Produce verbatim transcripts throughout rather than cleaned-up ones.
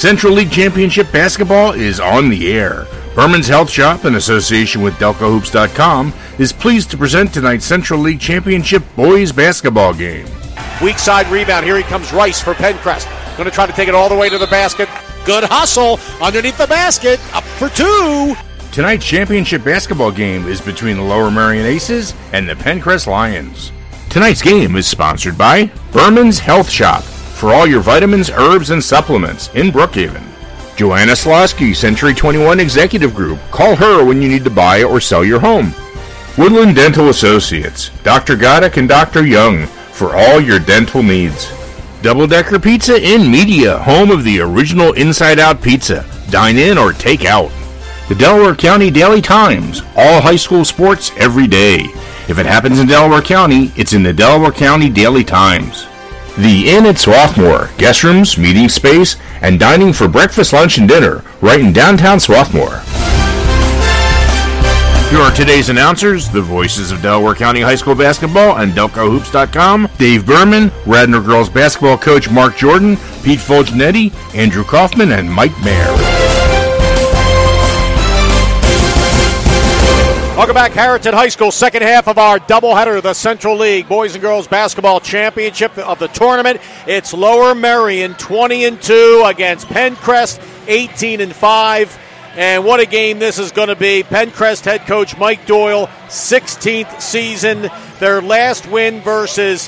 Central League Championship Basketball is on the air. Berman's Health Shop, in association with Delco Hoops dot com, is pleased to present tonight's Central League Championship Boys Basketball game. Weak side rebound. Here he comes, Rice for Pencrest. Going to try to take it all the way to the basket. Good hustle underneath the basket. Up for two. Tonight's championship basketball game is between the Lower Merion Aces and the Pencrest Lions. Tonight's game is sponsored by Berman's Health Shop, for all your vitamins, herbs, and supplements in Brookhaven. Joanna Slosky, Century twenty-one Executive Group. Call her when you need to buy or sell your home. Woodland Dental Associates, Doctor Goddick and Doctor Young, for all your dental needs. Double Decker Pizza in Media, home of the original Inside Out Pizza. Dine in or take out. The Delaware County Daily Times, all high school sports every day. If it happens in Delaware County, it's in the Delaware County Daily Times. The Inn at Swarthmore, guest rooms, meeting space, and dining for breakfast, lunch, and dinner, right in downtown Swarthmore. Here are today's announcers, the voices of Delaware County High School basketball and Delco Hoops dot com, Dave Berman, Radnor Girls basketball coach Mark Jordan, Pete Fulgenetti, Andrew Kaufman, and Mike Mayer. Welcome back, Harrington High School, second half of our doubleheader, the Central League Boys and Girls Basketball Championship of the tournament. It's Lower Merion twenty and two against Pencrest eighteen and five. And what a game this is going to be. Pencrest head coach Mike Doyle, sixteenth season. Their last win versus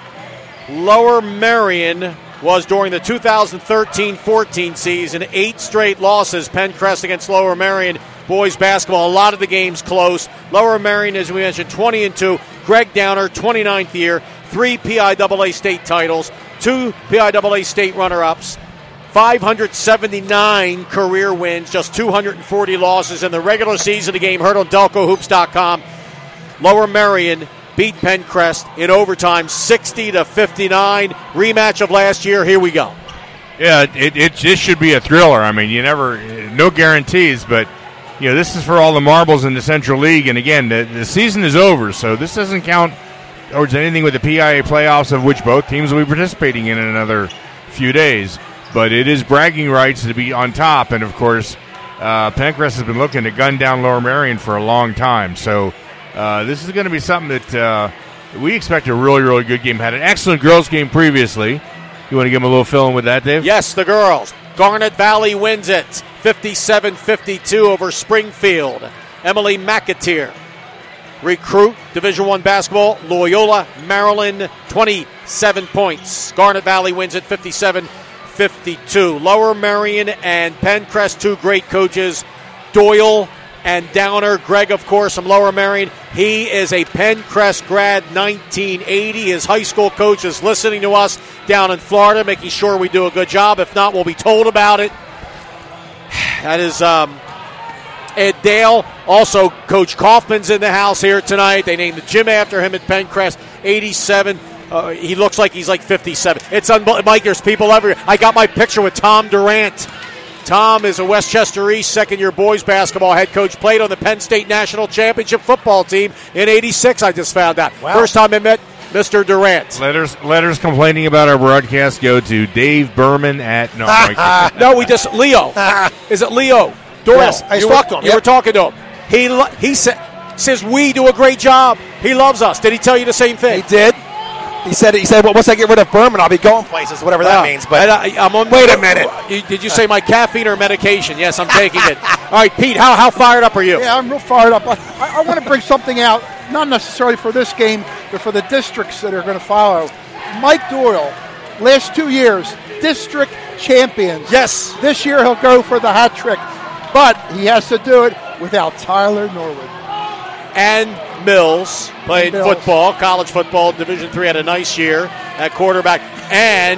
Lower Merion was during the two thousand thirteen fourteen season. Eight straight losses, Pencrest against Lower Merion. Boys basketball, a lot of the games close. Lower Merion, as we mentioned, twenty and two. Greg Downer, twenty-ninth year. Three P I A A state titles. Two P I A A state runner-ups. five hundred seventy-nine career wins, just two hundred forty losses in the regular season. The game heard on Delco Hoops dot com. Lower Merion beat Pencrest in overtime, sixty to fifty-nine. Rematch of last year. Here we go. Yeah, it, it just should be a thriller. I mean, you never, no guarantees, but you know, this is for all the marbles in the Central League. And again, the, the season is over, so this doesn't count towards anything with the P I A playoffs, of which both teams will be participating in in another few days. But it is bragging rights to be on top, and of course, uh, Pencrest has been looking to gun down Lower Merion for a long time. So uh, this is going to be something that uh, we expect a really, really good game. Had an excellent girls' game previously. You want to give them a little fill-in with that, Dave? Yes, the girls. Garnet Valley wins it, fifty-seven fifty-two over Springfield. Emily McAteer. Recruit, Division I basketball, Loyola, Maryland, twenty-seven points. Garnet Valley wins it, fifty-seven fifty-two. Lower Merion and Pencrest, two great coaches, Doyle and Downer. Greg, of course, from Lower Merion. He is a Pencrest grad, nineteen eighty. His high school coach is listening to us down in Florida, making sure we do a good job. If not, we'll be told about it. That is um, Ed Dale. Also, Coach Kaufman's in the house here tonight. They named the gym after him at Pencrest, eighty-seven. Uh, he looks like he's like fifty-seven. It's unbelievable. Mike, there's people everywhere. I got my picture with Tom Durant. Tom is a Westchester East second-year boys basketball head coach. Played on the Penn State National Championship football team in eighty-six, I just found out. Wow. First time I met Mister Durant. Letters letters complaining about our broadcast go to Dave Berman at... No, Mike. No, we just... Leo. Is it Leo? Doyle. Yes, I you talked were, to him. You Yep. were talking to him. He, lo- he sa- says we do a great job. He loves us. Did he tell you the same thing? He did. He said, he said, well, once I get rid of Berman, I'll be going places, whatever that Well, means. But I, I'm on, wait a minute. You, did you say my caffeine or medication? Yes, I'm taking it. All right, Pete, how, how fired up are you? Yeah, I'm real fired up. I, I want to bring something out, not necessarily for this game, but for the districts that are going to follow. Mike Doyle, last two years, district champions. Yes. This year he'll go for the hat trick, but he has to do it without Tyler Norwood. And Mills played Mills. football, college football, Division three, had a nice year at quarterback. And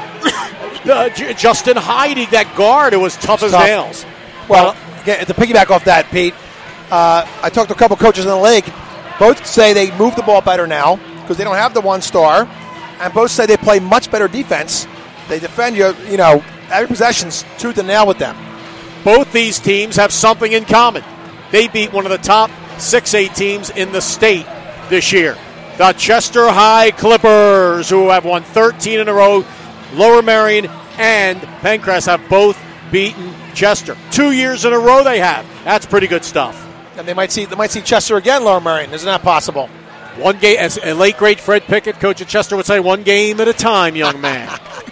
uh, J- Justin Heide, that guard, who was tough as Tough. nails. Well, again, to piggyback off that, Pete, uh, I talked to a couple coaches in the league. Both say they move the ball better now because they don't have the one star, and both say they play much better defense. They defend you, you know, every possession's tooth and nail with them. Both these teams have something in common. They beat one of the top six A teams in the state this year. The Chester High Clippers, who have won thirteen in a row. Lower Merion and Pencrest have both beaten Chester. Two years in a row they have. That's pretty good stuff. And they might see they might see Chester again, Lower Merion. Isn't that possible? One game, as a late great Fred Pickett, coach at Chester, would say, one game at a time, young man.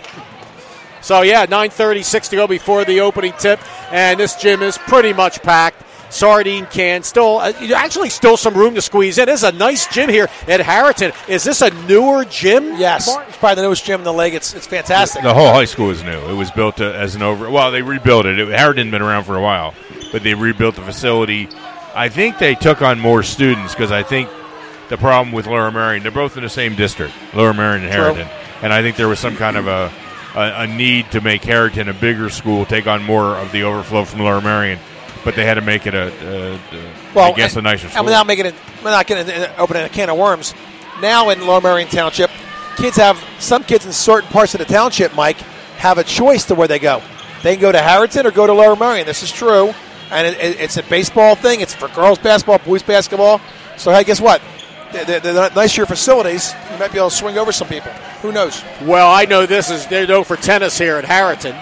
So, yeah, nine thirty-six to go before the opening tip, and this gym is pretty much packed. Sardine can, still, uh, actually still some room to squeeze in. This is a nice gym here at Harrington. Is this a newer gym? Yes, it's probably the newest gym in the league. It's it's fantastic. The, the whole high school is new. It was built to, as an over, well, they rebuilt it. it. Harrington had been around for a while, but they rebuilt the facility. I think they took on more students because I think the problem with Lower Merion, they're both in the same district, Lower Merion and Harrington. True. And I think there was some kind of a, a, a need to make Harrington a bigger school, take on more of the overflow from Lower Merion. But they had to make it a, a, a well, I guess, and, a nicer school. And without making it, we're not going to open a can of worms. Now in Lower Merion Township, kids have, some kids in certain parts of the township, Mike, have a choice to where they go. They can go to Harrington or go to Lower Merion. This is true. And it, it, it's a baseball thing. It's for girls basketball, boys basketball. So, hey, guess what? The, the, the nicer facilities, you might be able to swing over some people. Who knows? Well, I know this is, they know for tennis here at Harrington.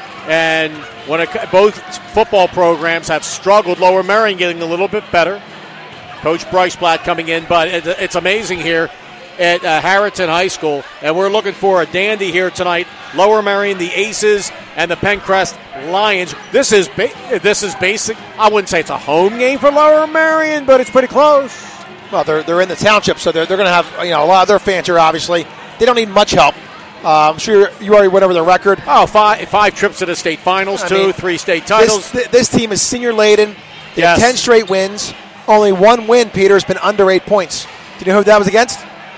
And when it, both football programs have struggled, Lower Merion getting a little bit better. Coach Bryce Blatt coming in, but it, it's amazing here at uh, Harrington High School. And we're looking for a dandy here tonight. Lower Merion, the Aces, and the Pencrest Lions. This is ba- this is basic. I wouldn't say it's a home game for Lower Merion, but it's pretty close. Well, they're they're in the township, so they're they're going to have, you know, a lot of their fans here. Obviously, they don't need much help. Uh, I'm sure you already went over the record. Oh, five five trips to the state finals, I two, mean, three state titles. This, this team is senior laden. They yes. have ten straight wins. Only one win, Peter, has been under eight points. Do you know who that was against?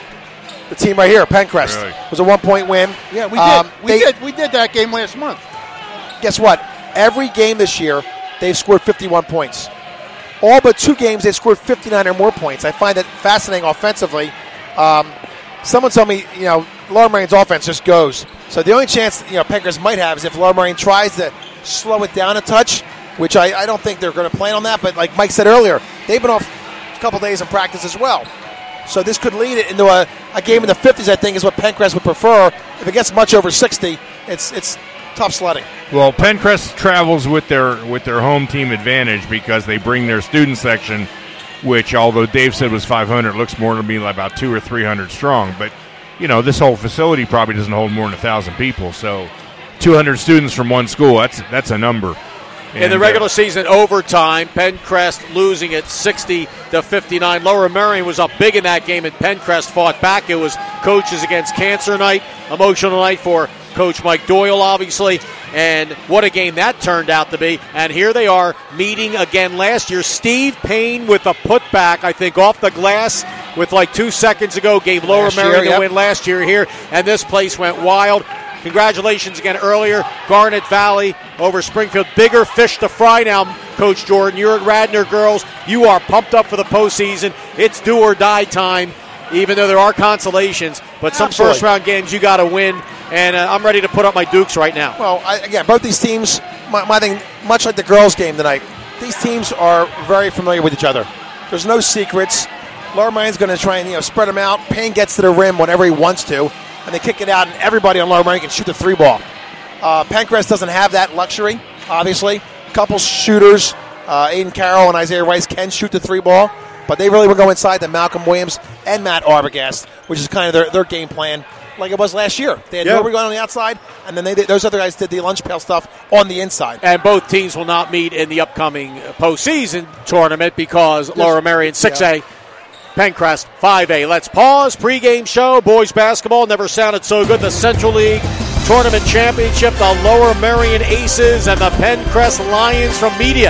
The team right here, Pencrest. Really? It was a one-point win. Yeah, we um, did. We they, did. We did that game last month. Guess what? Every game this year, they've scored fifty-one points. All but two games, they've scored fifty-nine or more points. I find that fascinating offensively. Um, someone told me, you know, Lower Merion's offense just goes. So the only chance, you know, Pencrest might have is if Lower Merion tries to slow it down a touch, which I, I don't think they're going to plan on that. But like Mike said earlier, they've been off a couple days in practice as well. So this could lead it into a, a game in the fifties, I think, is what Pencrest would prefer. If it gets much over sixty, it's it's tough sledding. Well, Pencrest travels with their with their home team advantage because they bring their student section, which, although Dave said was five hundred, looks more to me like about two or three hundred strong. But, you know, this whole facility probably doesn't hold more than one thousand people. So two hundred students from one school, that's that's a number. In and the regular uh, season overtime, Pencrest losing at sixty to fifty-nine. Lower Merion was up big in that game, and Pencrest fought back. It was coaches against cancer night, emotional night for Coach Mike Doyle, obviously. And what a game that turned out to be. And here they are meeting again last year. Steve Payne with a putback, I think, off the glass with like two seconds ago, gave Lower last Merion year, yep. the win last year here. And this place went wild. Congratulations again earlier, Garnet Valley over Springfield. Bigger fish to fry now, Coach Jordan. You're at Radnor Girls. You are pumped up for the postseason. It's do or die time, even though there are consolations. But some Absolutely. first-round games you got to win, and uh, I'm ready to put up my Dukes right now. Well, I, again, both these teams, my, my thing, much like the girls' game tonight, these teams are very familiar with each other. There's no secrets. Lower Merion's going to try and you know spread them out. Payne gets to the rim whenever he wants to. And they kick it out, and everybody on Lower Merion can shoot the three ball. Uh, Pencrest doesn't have that luxury, obviously. A couple shooters, uh, Aiden Carroll and Isaiah Rice can shoot the three ball, but they really will go inside to Malcolm Williams and Matt Arbogast, which is kind of their, their game plan, like it was last year. They had yep. nobody going on the outside, and then they, those other guys did the lunch pail stuff on the inside. And both teams will not meet in the upcoming postseason tournament because yes. Lower Merion six A. Yeah. Pencrest five A. Let's pause. Pre-game show. Boys basketball never sounded so good. The Central League Tournament Championship. The Lower Merion Aces and the Pencrest Lions from media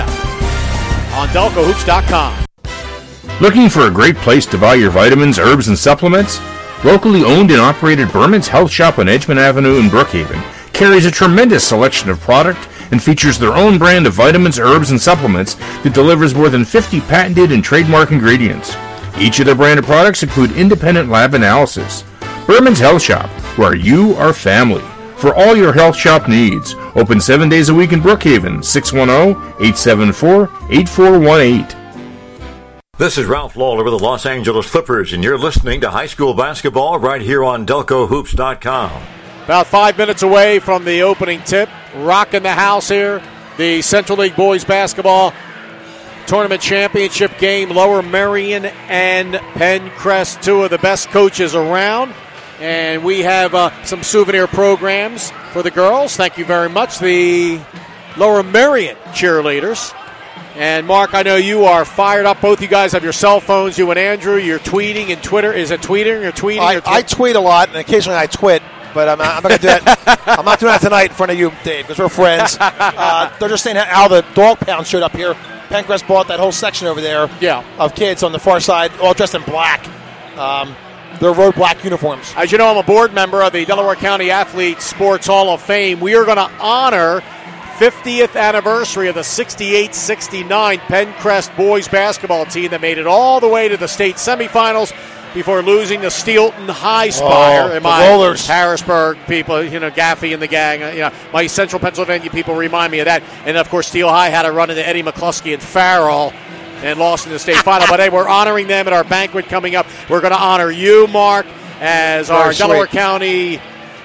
on Delco Hoops dot com. Looking for a great place to buy your vitamins, herbs, and supplements? Locally owned and operated Berman's Health Shop on Edgemont Avenue in Brookhaven carries a tremendous selection of product and features their own brand of vitamins, herbs, and supplements that delivers more than fifty patented and trademark ingredients. Each of their branded products include independent lab analysis. Berman's Health Shop, where you are family. For all your health shop needs. Open seven days a week in Brookhaven. six one zero, eight seven four, eight four one eight. This is Ralph Lawler with the Los Angeles Clippers, and you're listening to high school basketball right here on Delco Hoops dot com. About five minutes away from the opening tip. rocking the house here. The Central League Boys Basketball Tournament Championship game. Lower Merion and Pencrest, two of the best coaches around. And we have uh, some souvenir programs for the girls. Thank you very much. The Lower Merion cheerleaders. And, Mark, I know you are fired up. Both you guys have your cell phones, you and Andrew. You're tweeting and Twitter. Is it tweeting or tweeting? I, or tw- I tweet a lot, and occasionally I twit. But I'm, I'm not going to do that. I'm not doing that tonight in front of you, Dave, because we're friends. Uh, they're just saying how the dog pound showed up here. Pencrest bought that whole section over there yeah. of kids on the far side, all dressed in black. Um, they're road black uniforms. As you know, I'm a board member of the Delaware County Athletes Sports Hall of Fame. We are going to honor fiftieth anniversary of the sixty-eight sixty-nine Pencrest boys basketball team that made it all the way to the state semifinals before losing to Steelton High Spire. Oh, and the my Rollers. Harrisburg people, you know, Gaffey and the gang, uh, you know, my Central Pennsylvania people remind me of that. And, of course, Steel High had to run into Eddie McCluskey and Farrell and lost in the state final. But, hey, we're honoring them at our banquet coming up. We're going to honor you, Mark, as Very our sweet. Delaware County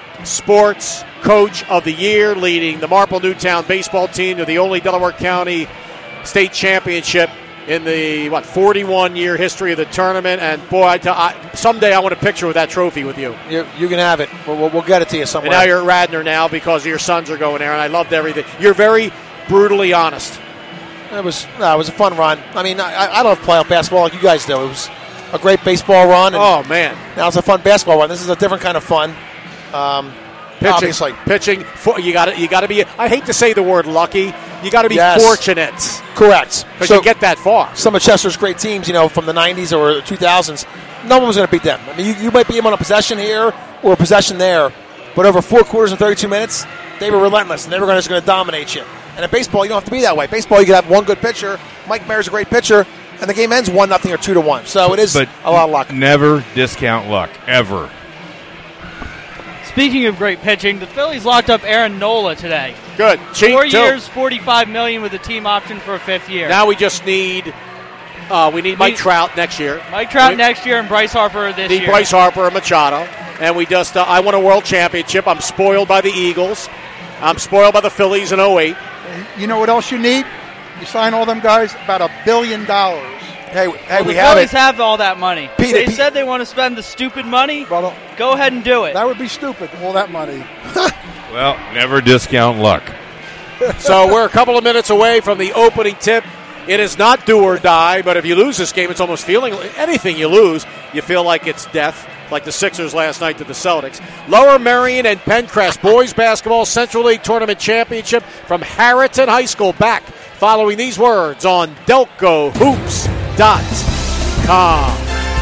Sports Coach of the Year, leading the Marple Newtown baseball team to the only Delaware County state championship in the, what, forty-one year history of the tournament. And, boy, I tell, I, someday I want a picture with that trophy with you. You, you can have it. We'll, we'll, we'll get it to you somewhere. And now you're at Radnor now because your sons are going there, and I loved everything. You're very brutally honest. It was no, it was a fun run. I mean, I, I don't play playoff basketball like you guys do. It was a great baseball run. And oh, man. Now it's a fun basketball run. This is a different kind of fun. Um, Pitching, obviously. pitching. For, you got to, you got to be. I hate to say the word lucky. You got to be Yes. fortunate Correct. because So you get that far. some of Chester's great teams, you know, from the nineties or the two thousands, no one was going to beat them. I mean, you, you might beat them on a possession here or a possession there, but over four quarters and thirty-two minutes, they were relentless, and they were gonna, just going to dominate you. And in baseball, you don't have to be that way. Baseball, you can have one good pitcher. Mike Mayer's a great pitcher, and the game ends one nothing or two to one. So it is But a lot of luck. Never discount luck, ever. Speaking of great pitching, the Phillies locked up Aaron Nola today. Good. Cheap, Four too. years, forty-five million dollars with a team option for a fifth year. Now we just need. Uh, we need Mike Need- Trout next year. Mike Trout we next year and Bryce Harper this Need year. Bryce Harper and Machado, and we just. Uh, I won a world championship. I'm spoiled by the Eagles. I'm spoiled by the Phillies in oh eight. You know what else you need? You sign all them guys, about a billion dollars. Hey, hey, Well, we the have Phillies it. have all that money. Pete, they Pete- said they want to spend the stupid money. Well, Go ahead and do it. that would be stupid, all that money. Well, never discount luck. So we're a couple of minutes away from the opening tip. It is not do or die, but if you lose this game, it's almost feeling anything you lose, you feel like it's death, like the Sixers last night to the Celtics. Lower Merion and Pencrest Boys Basketball Central League Tournament Championship from Harriton High School back following these words on Delco Hoops dot com.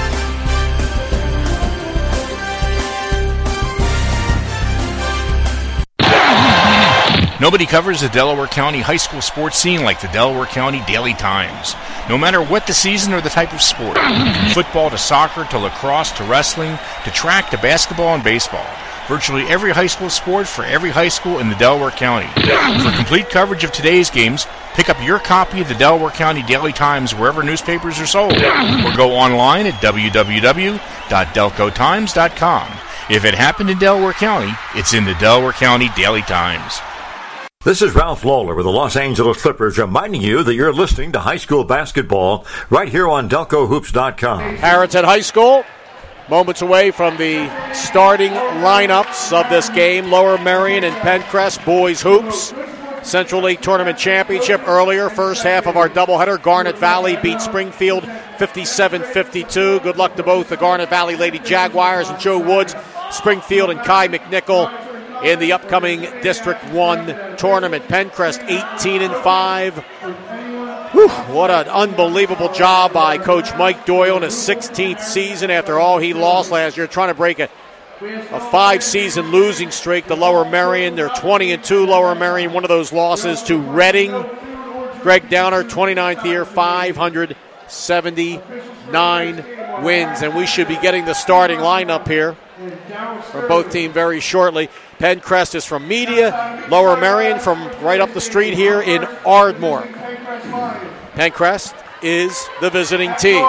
Nobody covers the Delaware County high school sports scene like the Delaware County Daily Times. No matter what the season or the type of sport, from football to soccer to lacrosse to wrestling to track to basketball and baseball, virtually every high school sport for every high school in the Delaware County. For complete coverage of today's games, pick up your copy of the Delaware County Daily Times wherever newspapers are sold, or go online at w w w dot delco times dot com. If it happened in Delaware County, it's in the Delaware County Daily Times. This is Ralph Lawler with the Los Angeles Clippers reminding you that you're listening to high school basketball right here on Delco Hoops dot com. Harriton High School, moments away from the starting lineups of this game. Lower Merion and Pencrest Boys Hoops. Central League Tournament Championship earlier, first half of our doubleheader. Garnet Valley beat Springfield fifty-seven fifty-two. Good luck to both the Garnet Valley Lady Jaguars and Joe Woods, Springfield and Kai McNichol in the upcoming District one tournament. Pencrest eighteen and five. Whew, what an unbelievable job by Coach Mike Doyle in his sixteenth season after all he lost last year, trying to break a, a five-season losing streak. The Lower Merion, they're twenty and two Lower Merion, one of those losses to Reading. Greg Downer, twenty-ninth year, five hundred seventy-nine wins, and we should be getting the starting lineup here from both teams very shortly. Pencrest is from Media, Lower Merion from right up the street here in Ardmore. Pencrest is the visiting team.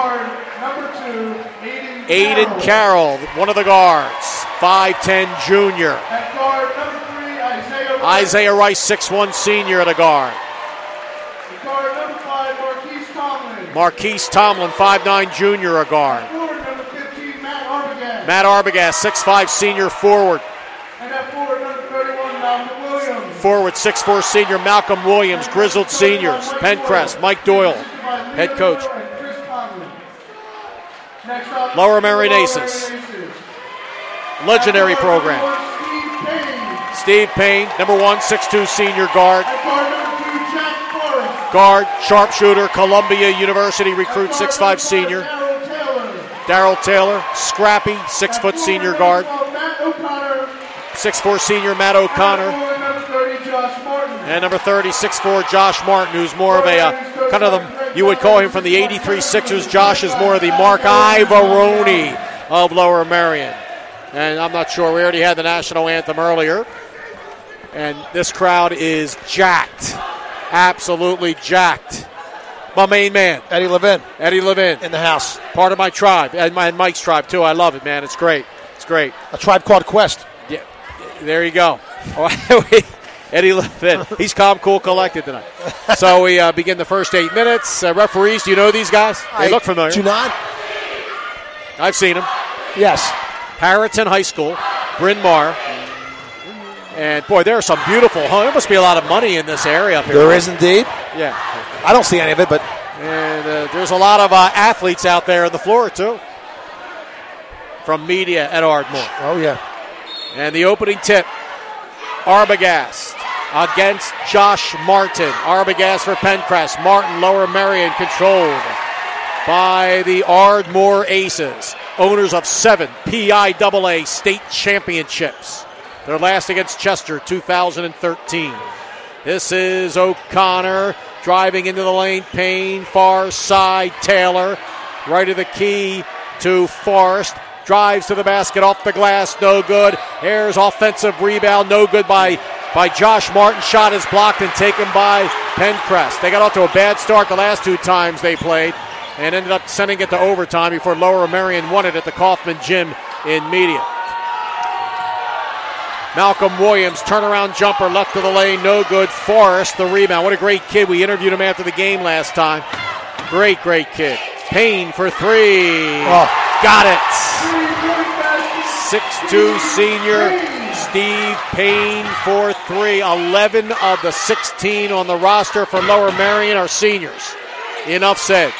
Aiden Carroll, one of the guards, five ten junior. Isaiah Rice, six one senior at a guard. Guard number five, Marquise Tomlin. Marquise Tomlin, five nine junior, a guard. Forward number fifteen, Matt Arbogast. Matt Arbogast, six five senior, forward. And at forward number thirty-one, Malcolm Williams. Forward, six four senior, Malcolm Williams, grizzled seniors. Pencrest, Mike Doyle, head coach. And Chris Conley. Next up, Lower Merion Aces. Legendary program. Steve Payne. Steve Payne, number one, six two senior guard. At guard number two, Jack Forrest. Guard, sharpshooter, Columbia University recruit, six five senior. Darryl Taylor. Daryl Taylor, scrappy, six foot senior guard. Matt O'Connor. six four senior Matt O'Connor. Forward number thirty, Josh Martin. And number thirty, six four Josh Martin, who's more of a, uh, kind of the, you would call him from the eighty-three Sixers. Josh is more of the Mark Ivaroni of Lower Merion. And I'm not sure, we already had the national anthem earlier. And this crowd is jacked. Absolutely jacked. My main man, Eddie Levin Eddie Levin. in the house. Part of my tribe, and my and Mike's tribe too. I love it, man. It's great. It's great. A tribe called Quest. Yeah, there you go. Eddie Levin. He's calm, cool, collected tonight. So we uh, begin the first eight minutes. Uh, referees, do you know these guys? They I look familiar. Do not? I've seen them. Yes. Harrington High School, Bryn Mawr. And, boy, there are some beautiful homes. There must be a lot of money in this area up here. There is indeed. Yeah. I don't see any of it, but And uh, there's a lot of uh, athletes out there on the floor, too, from media at Ardmore. oh yeah. And the opening tip, Arbogast against Josh Martin. Arbogast for Pencrest. Martin, Lower Merion, controlled by the Ardmore Aces, owners of seven P I A A state championships. Their last against Chester, two thousand thirteen. This is O'Connor driving into the lane. Payne, far side. Taylor, right of the key to Forrest. Drives to the basket, off the glass, no good. Ayers offensive rebound, no good by, by Josh Martin. Shot is blocked and taken by Pencrest. They got off to a bad start the last two times they played and ended up sending it to overtime before Lower Merion won it at the Kaufman Gym in Media. Malcolm Williams, turnaround jumper, left of the lane, no good. Forrest, the rebound. What a great kid. We interviewed him after the game last time. Great, great kid. Payne for three. Oh. Got it. six two senior Steve Payne for three. eleven of the sixteen on the roster for Lower Merion are seniors. Enough said.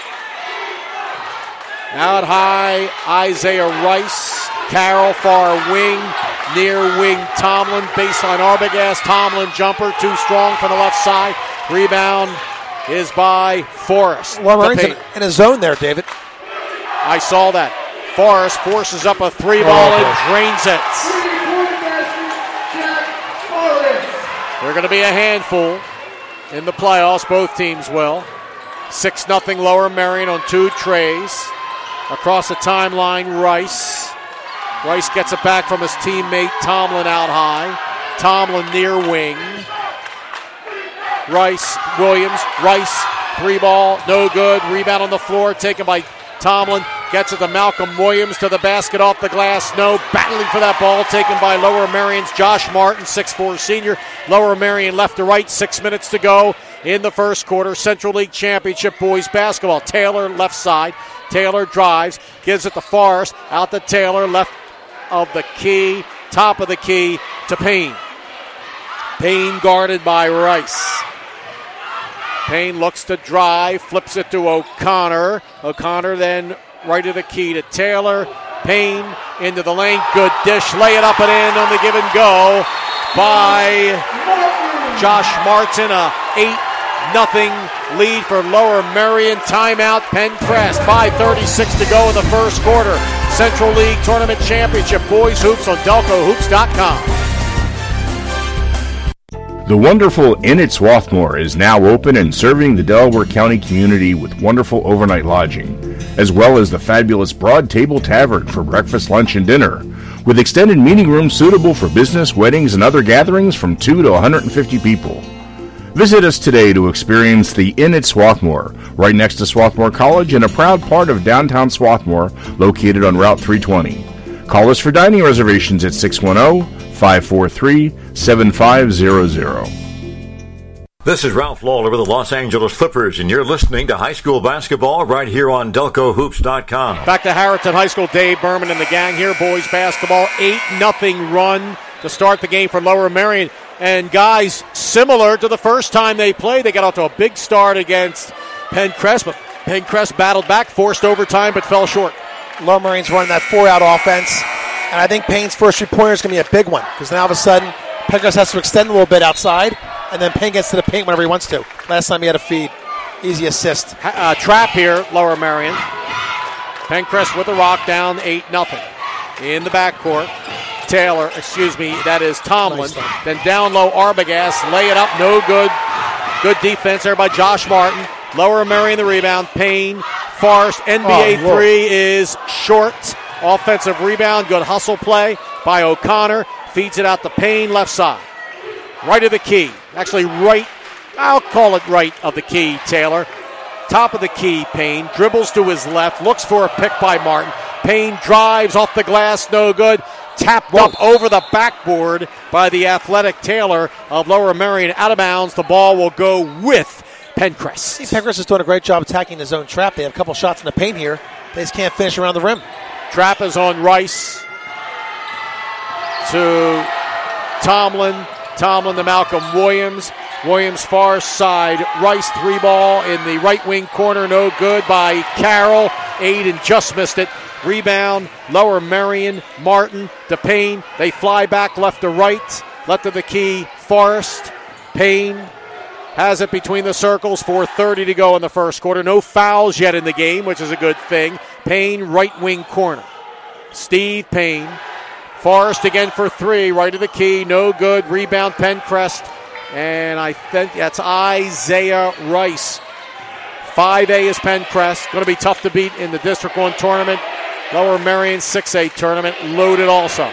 Out high, Isaiah Rice. Carroll, far wing. Near wing, Tomlin. Baseline, Arbogast. Tomlin jumper, too strong from the left side. Rebound is by Forrest. Well, we're in, in a zone there, David. I saw that. Forrest forces up a three ball Oh, and okay. drains it. They're going to be a handful in the playoffs. Both teams will. six nothing Lower Merion on two trays. Across the timeline, Rice. Rice gets it back from his teammate Tomlin out high. Tomlin near wing. Rice, Williams, Rice, three ball, no good. Rebound on the floor, taken by Tomlin. Gets it to Malcolm Williams to the basket, off the glass. No, battling for that ball, taken by Lower Merion's Josh Martin, six four senior. Lower Merion left to right, six minutes to go in the first quarter. Central League Championship boys basketball. Taylor left side. Taylor drives, gives it to Forrest. Out to Taylor, left of the key, top of the key to Payne. Payne guarded by Rice. Payne looks to drive, flips it to O'Connor. O'Connor then right of the key to Taylor. Payne into the lane, good dish, lay it up and in on the give and go by Josh Martin. A eight nothing lead for Lower Merion. Timeout, Pencrest. five thirty-six to go in the first quarter. Central League Tournament Championship Boys Hoops on Delco Hoops dot com. The wonderful Inn at Swarthmore is now open and serving the Delaware County community with wonderful overnight lodging, as well as the fabulous Broad Table Tavern for breakfast, lunch, and dinner, with extended meeting rooms suitable for business, weddings, and other gatherings from two to one hundred fifty people. Visit us today to experience the Inn at Swarthmore, right next to Swarthmore College and a proud part of downtown Swarthmore, located on Route three twenty. Call us for dining reservations at six one zero, five four three, seven five zero zero. This is Ralph Lawler with the Los Angeles Clippers, and you're listening to high school basketball right here on Delco Hoops dot com. Back to Harriton High School. Dave Berman and the gang here. Boys basketball, eight nothing run to start the game for Lower Merion. And guys, similar to the first time they played, they got off to a big start against Pencrest, but Pencrest battled back, forced overtime, but fell short. Lower Merion's running that four-out offense, and I think Payne's first three-pointer is going to be a big one, because now all of a sudden Pencrest has to extend a little bit outside, and then Payne gets to the paint whenever he wants to. Last time he had a feed. Easy assist. Uh, trap here, Lower Merion. Pencrest with the rock, down eight nothing. In the backcourt, Taylor, excuse me, that is Tomlin. Nice. Then down low, Arbogast, lay it up, no good. Good defense there by Josh Martin. Lower Merion the rebound. Payne, Forrest, N B A oh, three is short. Offensive rebound, good hustle play by O'Connor. Feeds it out to Payne, left side. Right of the key. Actually, right, I'll call it right of the key, Taylor. Top of the key, Payne. Dribbles to his left, looks for a pick by Martin. Payne drives off the glass, no good. Tapped Whoa. up over the backboard by the athletic Taylor of Lower Merion. Out of bounds. The ball will go with Pencrest. See, Pencrest is doing a great job attacking the zone trap. They have a couple shots in the paint here. They just can't finish around the rim. Trap is on Rice to Tomlin. Tomlin to Malcolm Williams. Williams far side. Rice three ball in the right wing corner. No good by Carroll. Aiden just missed it. Rebound, Lower Merion, Martin to Payne. They fly back left to right. Left of the key, Forrest. Payne has it between the circles. four thirty to go in the first quarter. No fouls yet in the game, which is a good thing. Payne, right wing corner. Steve Payne. Forrest again for three. Right of the key, no good. Rebound, Pencrest. And I think that's Isaiah Rice. five A is Pencrest. Going to be tough to beat in the District one tournament. Lower Merion six A tournament loaded also.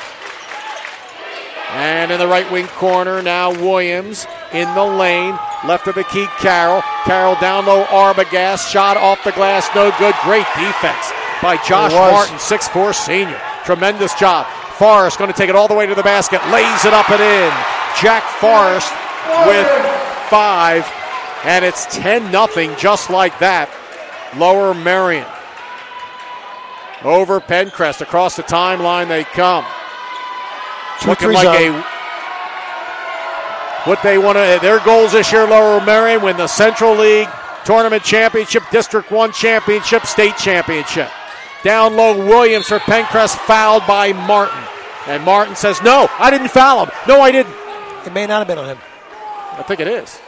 And in the right wing corner now Williams in the lane. Left of the key Carroll. Carroll down low Arbogast. Shot off the glass. No good. Great defense by Josh Martin, six four senior. Tremendous job. Forrest going to take it all the way to the basket. Lays it up and in. Jack Forrest with five. And it's ten nothing just like that. Lower Merion. Over Pencrest. Across the timeline they come. Two, Looking like zone. a... What they want to... Their goals this year, Lower Merion, win the Central League Tournament Championship, District one Championship, State Championship. Down low, Williams for Pencrest, fouled by Martin. And Martin says, no, I didn't foul him. No, I didn't. It may not have been on him. I think it is.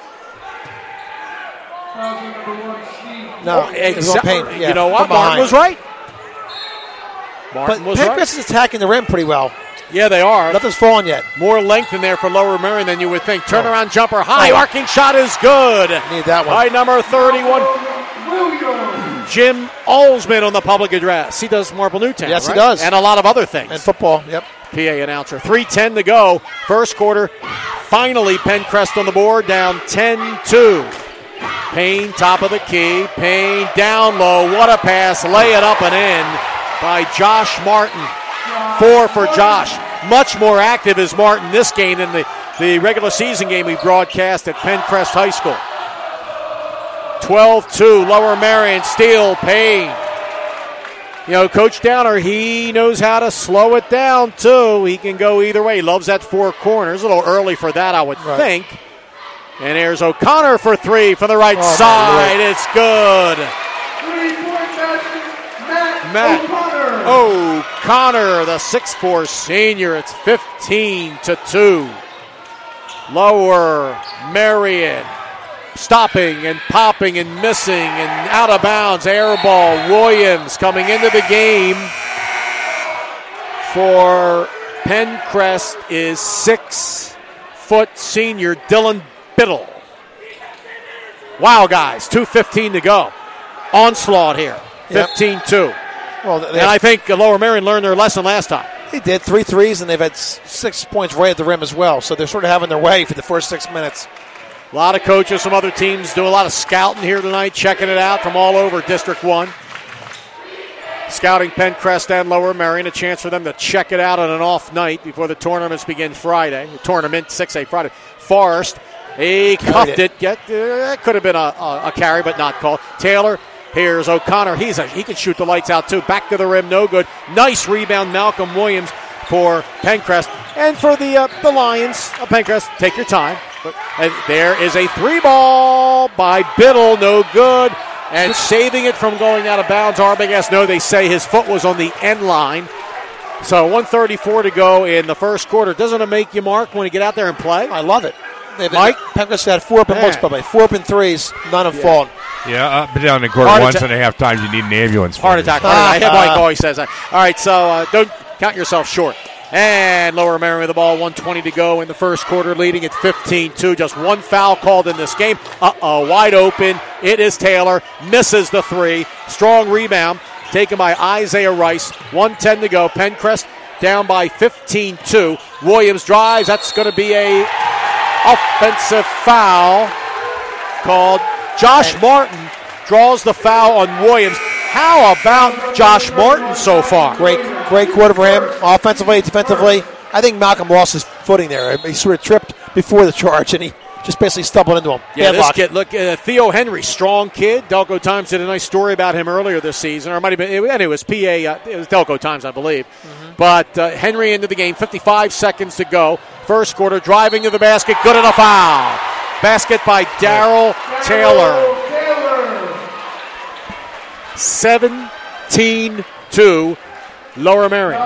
No, oh, exactly. Yeah, you know what? Martin was right. Martin but was Pencrest right. is attacking the rim pretty well. Yeah, they are. Nothing's fallen yet. More length in there for Lower Merion than you would think. Turnaround oh. jumper high. Oh. Arcing shot is good. Need that one. By number thirty-one. Jim Olsman on the public address. He does Marple Newtown. Yes, right? he does. And a lot of other things. And football, yep. P A announcer. three ten to go. First quarter. Finally, Pencrest on the board. Down ten two. Payne, top of the key. Payne down low. What a pass. Lay it up and in by Josh Martin. Four for Josh. Much more active is Martin this game than the, the regular season game we broadcast at Pencrest High School. twelve two. Lower Merion. Steele. Payne. You know, Coach Downer, he knows how to slow it down, too. He can go either way. He loves that four corners. A little early for that, I would right. think. And there's O'Connor for three from the right oh, side. It's good. Matt O'Connor. O'Connor, the six four senior. It's fifteen to two. Lower Merion. Stopping and popping and missing and out of bounds. Air ball. Williams coming into the game for Pencrest is six-foot senior Dylan Biddle. Wow, guys. two fifteen to go. Onslaught here. fifteen two. Yep. Well, and I think Lower Merion learned their lesson last time. They did. Three threes, and they've had six points right at the rim as well. So they're sort of having their way for the first six minutes. A lot of coaches from other teams doing a lot of scouting here tonight, checking it out from all over District one. scouting Pencrest and Lower Merion, a chance for them to check it out on an off night before the tournaments begin Friday. The tournament, six A Friday. Forrest, he cuffed it. Get, uh, could have been a, a, a carry, but not called. Taylor, here's O'Connor. He's a, he can shoot the lights out, too. Back to the rim, no good. Nice rebound, Malcolm Williams for Pencrest. And for the uh, the Lions of Pencrest, take your time. But, and there is a three ball by Biddle, no good. And saving it from going out of bounds, Arbogast, no, they say his foot was on the end line. So one thirty-four to go in the first quarter. Doesn't it make you, Mark, when you get out there and play? I love it. They've, Mike? Pencrest had four open looks, by four open threes, none have Yeah. fallen. Yeah, up and down the court Heart once atta- and a half times. You need an ambulance. for Heart this. attack. Heart attack. Mike always says that. All right, so uh, don't count yourself short. And Lower Merion with the ball, one twenty to go in the first quarter, leading at fifteen two. Just one foul called in this game. Uh-oh, wide open. It is Taylor. Misses the three. Strong rebound taken by Isaiah Rice. one ten to go. Pencrest down by fifteen two. Williams drives. That's going to be a offensive foul called. Josh Martin draws the foul on Williams. How about Josh Martin so far? Great, great quarter for him, offensively, defensively. I think Malcolm lost his footing there. He sort of tripped before the charge, and he just basically stumbled into him. Yeah, this Deadlock. kid, look, uh, Theo Henry, strong kid. Delco Times did a nice story about him earlier this season, or it might have been, it, and it was P A, uh, it was Delco Times, I believe. Mm-hmm. But uh, Henry into the game, fifty-five seconds to go. First quarter, driving to the basket, good enough foul. Basket by Darrell Taylor. seventeen two, Lower Merion.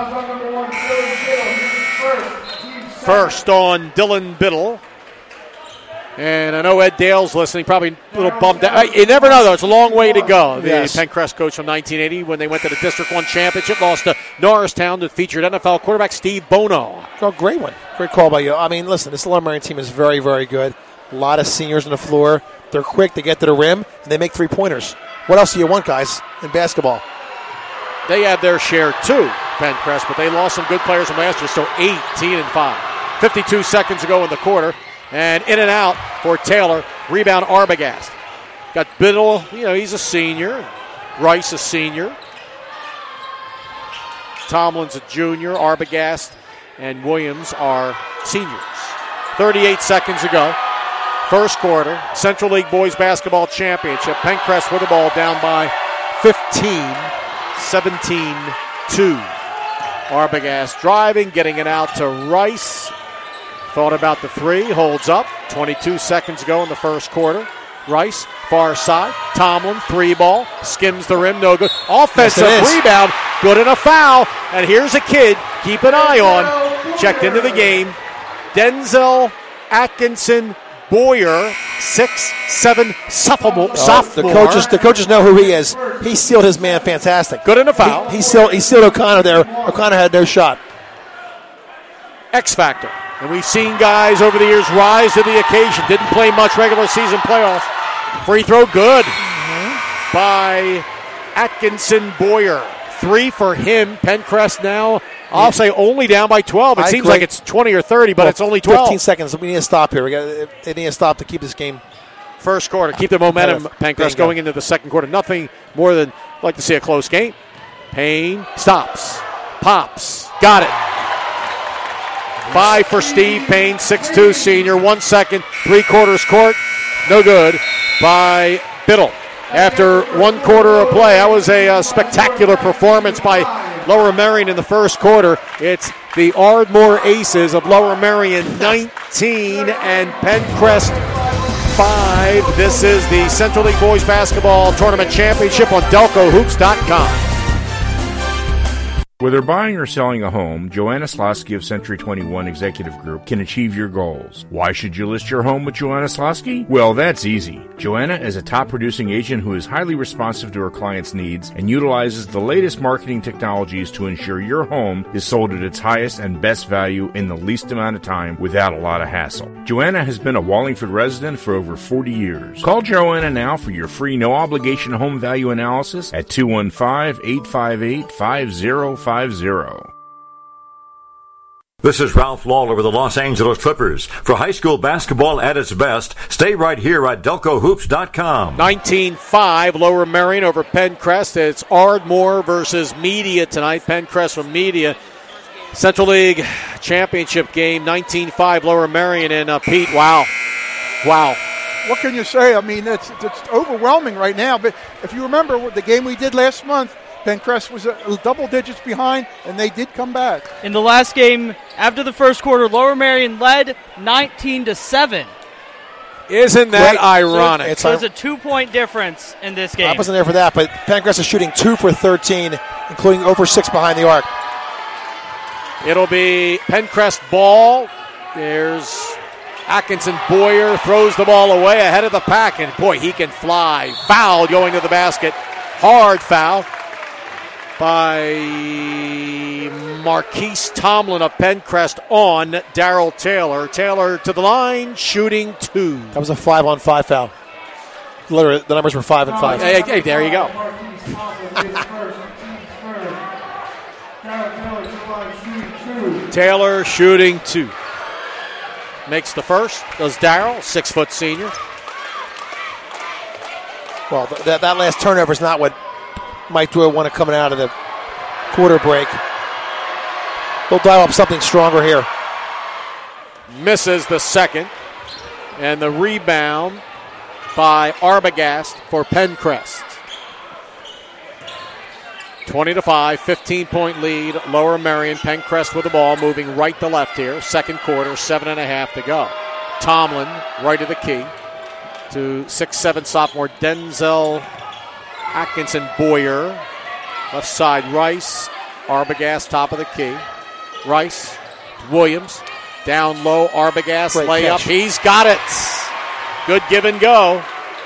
First on Dylan Biddle. And I know Ed Dale's listening, probably a little bummed out. You never know, though. It's a long way to go. The Yes. Pencrest coach from nineteen eighty, when they went to the District one Championship, lost to Norristown that featured N F L quarterback Steve Bono. Oh, great one. Great call by you. I mean, listen, this Lower Merion team is very, very good. A lot of seniors on the floor. They're quick. They get to the rim, and they make three-pointers. What else do you want, guys, in basketball? They had their share, too, Pencrest, but they lost some good players from last year, so eighteen and five. fifty-two seconds to go in the quarter. And in and out for Taylor. Rebound Arbogast. Got Biddle, you know, he's a senior. Rice a senior. Tomlin's a junior. Arbogast and Williams are seniors. thirty-eight seconds to go. First quarter. Central League Boys Basketball Championship. Pencrest with the ball down by fifteen. seventeen two. Arbogast driving, getting it out to Rice. Thought about the three, holds up. twenty-two seconds to go in the first quarter. Rice, far side. Tomlin, three ball, skims the rim, no good. Offensive Yes, it is. rebound, good and a foul. And here's a kid, keep an eye on, checked into the game. Denzel Atkinson Boyer, six seven sophomore. Oh, sophomore. The coaches, the coaches know who he is. He sealed his man fantastic. Good and a foul. He, he sealed, he sealed O'Connor there. O'Connor had no shot. X factor. And we've seen guys over the years rise to the occasion. Didn't play much regular season playoffs. Free throw good mm-hmm. by Atkinson Boyer. Three for him. Pencrest now, I'll yeah. say only down by twelve. It I seems agree. like it's twenty or thirty, but well, it's only twelve. fifteen seconds. We need to stop here. We got. They need to stop to keep this game. First quarter. Keep the momentum, Pencrest, going into the second quarter. Nothing more than like to see a close game. Payne stops. Pops. Got it. Five for Steve Payne, six two senior, one second, three quarters court, no good by Biddle. After one quarter of play, that was a uh, spectacular performance by Lower Merion in the first quarter. It's the Ardmore Aces of Lower Merion nineteen and Pencrest five. This is the Central League Boys Basketball Tournament Championship on Delco Hoops dot com. Whether buying or selling a home, Joanna Slosky of Century twenty-one Executive Group can achieve your goals. Why should you list your home with Joanna Slosky? Well, that's easy. Joanna is a top-producing agent who is highly responsive to her clients' needs and utilizes the latest marketing technologies to ensure your home is sold at its highest and best value in the least amount of time without a lot of hassle. Joanna has been a Wallingford resident for over forty years. Call Joanna now for your free no-obligation home value analysis at two one five, eight five eight, five zero five zero. This is Ralph Lawler with the Los Angeles Clippers. For high school basketball at its best, stay right here at Delco Hoops dot com. nineteen five, Lower Merion over Pencrest. It's Ardmore versus Media tonight. Pencrest from Media. Central League Championship game, nineteen five, Lower Merion. And uh, Pete, wow. Wow. What can you say? I mean, it's, it's overwhelming right now. But if you remember the game we did last month, Pencrest was a double digits behind, and they did come back. In the last game, after the first quarter, Lower Merion led nineteen to seven. Isn't that Right. ironic? It's So there's a two-point difference in this game. I wasn't there for that, but Pencrest is shooting two for thirteen, including over six behind the arc. It'll be Pencrest ball. There's Atkinson Boyer, throws the ball away ahead of the pack, and boy, he can fly. Foul going to the basket. Hard foul by Marquise Tomlin of Pencrest on Darryl Taylor. Taylor to the line, shooting two. That was a five-on-five foul. Literally, the numbers were five and five. Hey, hey, there you go. Taylor shooting two. Makes the first. Does Darryl, six-foot senior. Well, th- that, that last turnover is not what Mike Doyle wanted coming out of the quarter break. They'll dial up something stronger here. Misses the second. And the rebound by Arbogast for Pencrest. twenty to five, fifteen-point lead. Lower Merion. Pencrest with the ball, moving right to left here. Second quarter, seven and a half to go. Tomlin, right of the key, to six seven sophomore Denzel Atkinson Boyer. Left side, Rice. Arbogast, top of the key. Rice, Williams, down low. Arbogast, Great layup. catch. He's got it. Good give and go.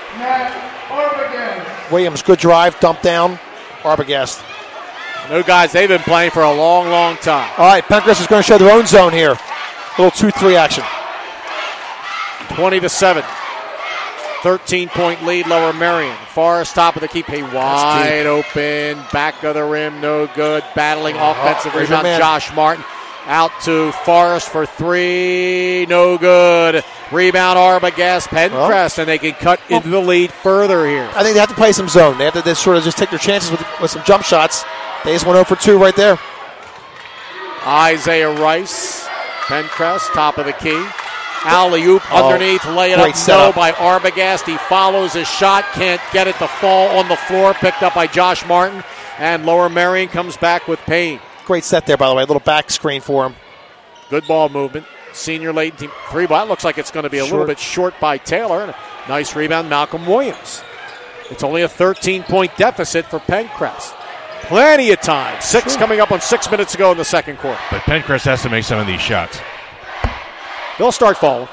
Williams, good drive, dump down. Arbogast. No, guys, they've been playing for a long, long time. All right, Pencrest is going to show their own zone here. A little two three action. twenty to seven. thirteen-point lead, Lower Merion. Forrest, top of the key, pay wide open. Back of the rim, no good. Battling offensive there's your rebound, man. Josh Martin. Out to Forrest for three, no good. Rebound, Arbogast, Pencrest, and they can cut into the lead further here. I think they have to play some zone. They have to they sort of just take their chances with, with some jump shots. They just went zero for two right there. Isaiah Rice, Pencrest, top of the key. Alley-oop Oh, underneath, lay it great up, no setup. by Arbogast. He follows his shot, can't get it to fall on the floor, picked up by Josh Martin, and Lower Merion comes back with Payne. Great set there, by the way. A little back screen for him. Good ball movement. Senior late team three ball. That looks like it's going to be a Short. little bit short by Taylor. And a nice rebound, Malcolm Williams. It's only a thirteen-point deficit for Pencrest. Plenty of time. Six Sure. coming up on six minutes to go in the second quarter. But Pencrest has to make some of these shots. They'll start falling.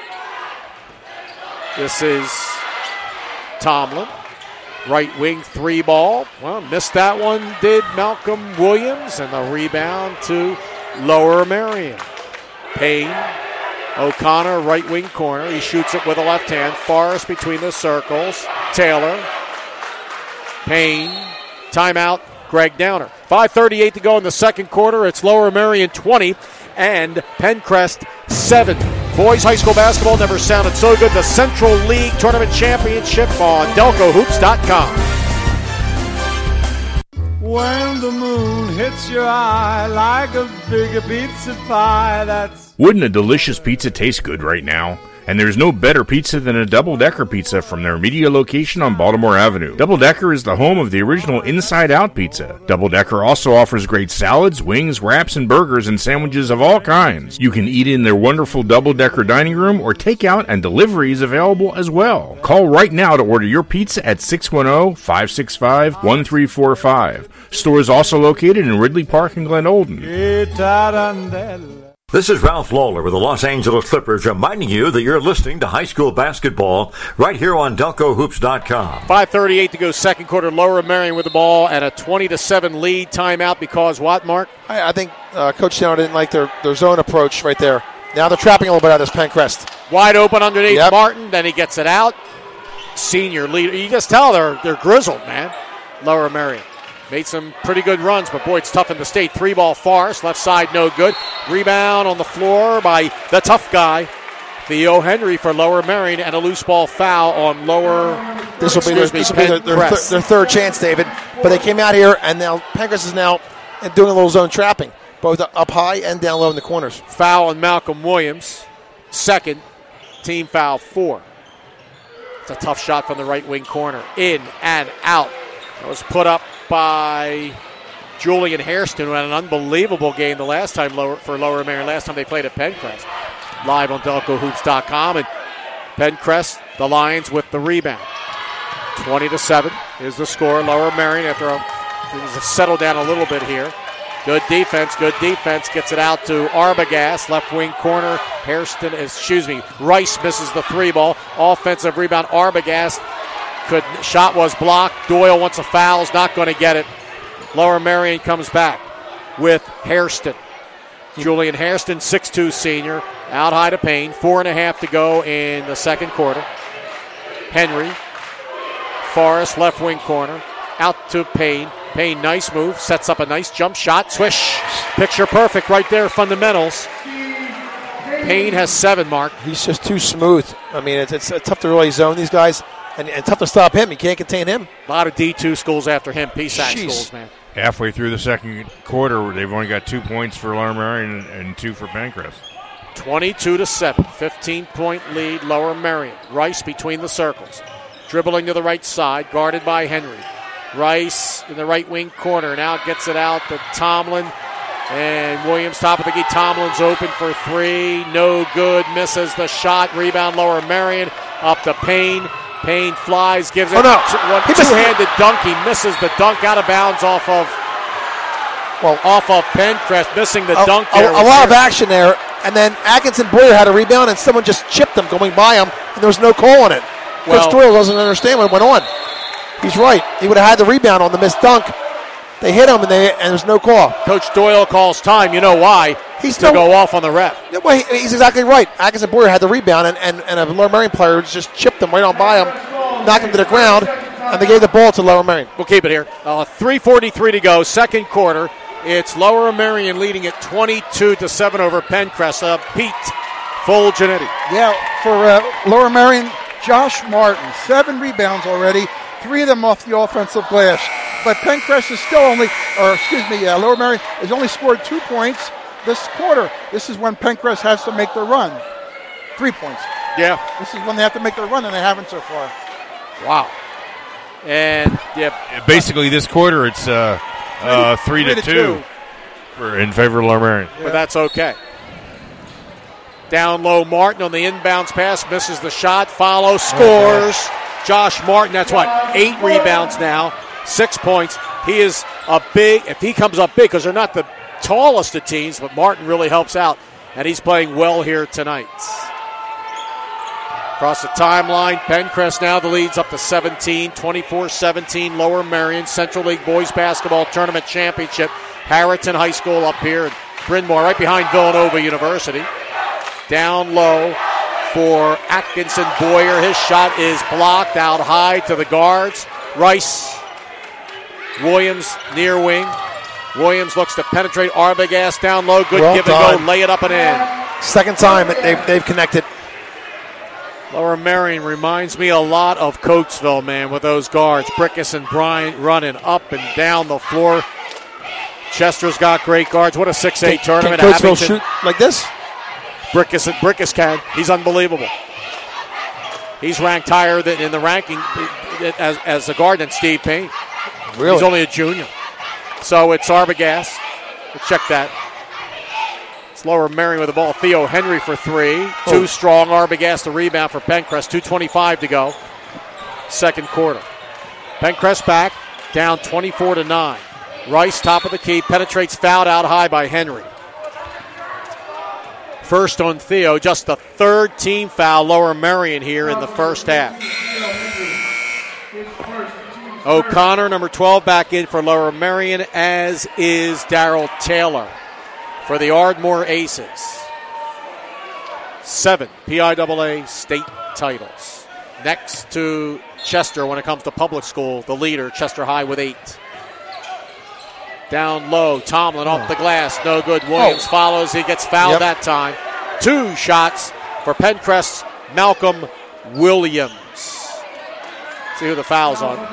This is Tomlin. Right wing three ball. Well, missed that one, did Malcolm Williams. And the rebound to Lower Merion. Payne. O'Connor, right wing corner. He shoots it with a left hand. Forrest between the circles. Taylor. Payne. Timeout. Greg Downer. five thirty-eight to go in the second quarter. It's Lower Merion twenty and Pencrest seven. Boys high school basketball never sounded so good. The Central League Tournament Championship on Delco Hoops dot com. When the moon hits your eye like a big pizza pie, that's... Wouldn't a delicious pizza taste good right now? And there's no better pizza than a Double Decker pizza from their Media location on Baltimore Avenue. Double Decker is the home of the original Inside Out pizza. Double Decker also offers great salads, wings, wraps, and burgers and sandwiches of all kinds. You can eat in their wonderful Double Decker dining room or take out, and delivery is available as well. Call right now to order your pizza at six one zero, five six five, one three four five. Store is also located in Ridley Park and Glen Olden. This is Ralph Lawler with the Los Angeles Clippers reminding you that you're listening to high school basketball right here on Delco Hoops dot com. five thirty-eight to go second quarter. Lower Merion with the ball and a twenty to seven lead. Timeout because what, Mark? I, I think uh, Coach Downer didn't like their, their zone approach right there. Now they're trapping a little bit out of this Pencrest. Wide open underneath Yep. Martin. Then he gets it out. Senior leader. You just tell they're, they're grizzled, man. Lower Merion. Made some pretty good runs, but boy, it's tough in the state. Three ball Forrest, left side no good. Rebound on the floor by the tough guy, Theo Henry for Lower Merion, and a loose ball foul on Lower. This will be their, this will be their, their, th- their third chance, David. But they came out here, and now Pencrest is now doing a little zone trapping, both up high and down low in the corners. Foul on Malcolm Williams, second, team foul four. It's a tough shot from the right wing corner, in and out. It was put up by Julian Hairston, who had an unbelievable game the last time lower, for Lower Merion, last time they played at Pencrest. Live on Delco Hoops dot com, and Pencrest, the Lions with the rebound. twenty to seven is the score. Lower Merion after a, things settled down a little bit here. Good defense, good defense. Gets it out to Arbogast, left wing corner. Hairston, excuse me, Rice misses the three ball. Offensive rebound, Arbogast. Could, shot was blocked. Doyle wants a foul, is not going to get it. Lower Merion comes back with Hairston. Julian Hairston, six two senior, out high to Payne. Four and a half to go in the second quarter. Henry, Forrest, left wing corner, out to Payne. Payne, nice move, sets up a nice jump shot. Swish, picture perfect right there, fundamentals. Payne has seven, Mark. He's just too smooth. I mean, it's, it's tough to really zone these guys, and, and tough to stop him. You can't contain him. A lot of D two schools after him, P SAC schools, man. Halfway through the second quarter, they've only got two points for Lower Merion and, and two for Pencrest. twenty-two to seven, fifteen-point lead, Lower Merion. Rice between the circles. Dribbling to the right side, guarded by Henry. Rice in the right wing corner. Now gets it out to Tomlin. And Williams, top of the key. Tomlin's open for three. No good. Misses the shot. Rebound, Lower Merion. Up to Payne. Payne flies, gives it oh, no. one two-handed dunk. He misses the dunk out of bounds off of well, off of Pencrest, missing the a, dunk a, there. A lot of action there. And then Atkinson Boyer had a rebound, and someone just chipped him going by him, and there was no call on it. Well, Coach Doyle doesn't understand what went on. He's right. He would have had the rebound on the missed dunk. They hit him, and, they, and there's no call. Coach Doyle calls time. You know why? He's to no, go off on the ref. Well, he, he's exactly right. Atkinson Boyer had the rebound, and, and, and a Lower Merion player just chipped him right on by him, knocked him to the ground, and they gave the ball to Lower Merion. We'll keep it here. Uh, three forty-three to go, second quarter. It's Lower Merion leading at twenty-two to seven over Pencrest. Uh, Pete Fulgenetti. Yeah, for uh, Lower Merion, Josh Martin, seven rebounds already, three of them off the offensive glass. But Pencrest is still only, or excuse me, yeah, Lower Merion has only scored two points this quarter. This is when Pencrest has to make their run. Three points. Yeah. This is when they have to make their run, and they haven't so far. Wow. And, yeah. Basically, this quarter, it's uh, uh, three, three to, to two, two for, in favor of Lower Merion. Yeah. But that's okay. Down low, Martin on the inbounds pass, misses the shot, follow, scores. Oh, Josh Martin, that's what, eight rebounds now, six points. He is a big, if he comes up big, because they're not the tallest of teams, but Martin really helps out, and he's playing well here tonight. Across the timeline, Pencrest now the lead's up to seventeen, twenty-four seventeen, Lower Merion, Central League Boys Basketball Tournament Championship, Harrington High School up here, and Bryn Mawr right behind Villanova University. Down low for Atkinson Boyer. His shot is blocked out high to the guards. Rice, Williams near wing. Williams looks to penetrate Arbogast down low. Good well give done. and go. Lay it up and in. Second time that they've, they've connected. Lower Merion reminds me a lot of Coatesville, man, with those guards. Brickus and Bryant running up and down the floor. Chester's got great guards. What a six eight can, tournament. Can Coatesville shoot like this? Brickus, Brickus can. He's unbelievable. He's ranked higher than in the ranking as, as a guard than Steve Payne. Really? He's only a junior. So it's Arbogast. We'll check that. It's Lower Merion with the ball. Theo Henry for three. Oh. Too strong. Arbogast the rebound for Pencrest. two twenty-five to go. Second quarter. Pencrest back. Down twenty-four to nine. Rice, top of the key. Penetrates, fouled out high by Henry. First on Theo, just the third team foul, Lower Merion here in the first half. O'Connor, number twelve, back in for Lower Merion, as is Darryl Taylor for the Ardmore Aces. Seven P I A A state titles. Next to Chester when it comes to public school, the leader, Chester High with eight. Down low, Tomlin off the glass, no good. Williams oh. follows, he gets fouled yep. that time. Two shots for Pencrest's Malcolm Williams. See who the foul's on.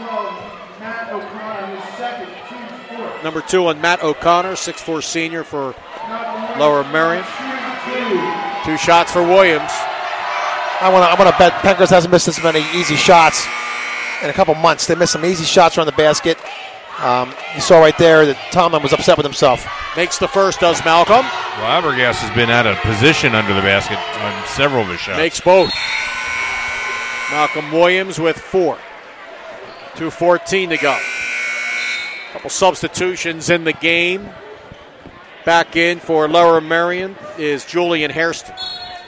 Number two on Matt O'Connor, six foot four senior for Lower Merion. Two shots for Williams. I want to I want to bet Pencrest hasn't missed this many easy shots in a couple months. They missed some easy shots around the basket. Um, you saw right there that Tomlin was upset with himself. Makes the first, does Malcolm. Well, Abergast has been out of position under the basket on several of his shots. Makes both. Malcolm Williams with four. two fourteen to go. Couple substitutions in the game. Back in for Lower Merion is Julian Hairston.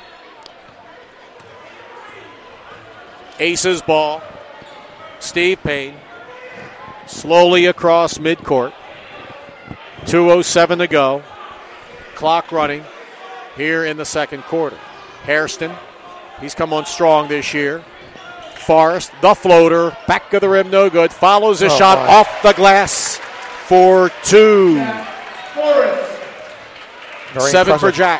Aces ball. Steve Payne. Slowly across midcourt. two oh seven to go. Clock running here in the second quarter. Hairston, he's come on strong this year. Forrest, the floater, back of the rim, no good. Follows a oh shot my. off the glass for two. Seven impressive. for Jack.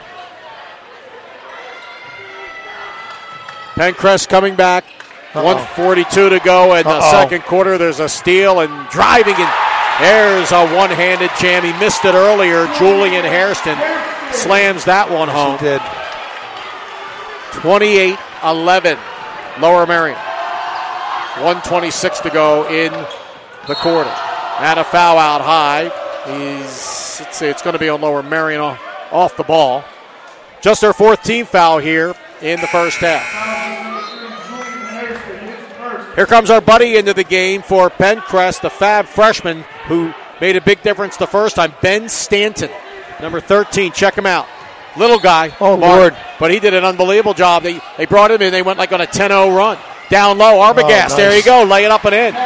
Pencrest coming back. Uh-oh. one forty-two to go in the Uh-oh. second quarter. There's a steal and driving, and there's a one-handed jam. He missed it earlier. Julian Hairston slams that one home. He did. twenty-eight eleven. Lower Merion. one twenty-six to go in the quarter. And a foul out high. He's, let's see, it's going to be on Lower Merion off, off the ball. Just their fourth team foul here in the first half. Here comes our buddy into the game for Pencrest, the fab freshman who made a big difference the first time, Ben Stanton, number thirteen. Check him out. Little guy. Oh, Lord. But he did an unbelievable job. They they brought him in. They went like on a ten oh run. Down low, Arbogast. Oh, nice. There you go. Lay it up and in.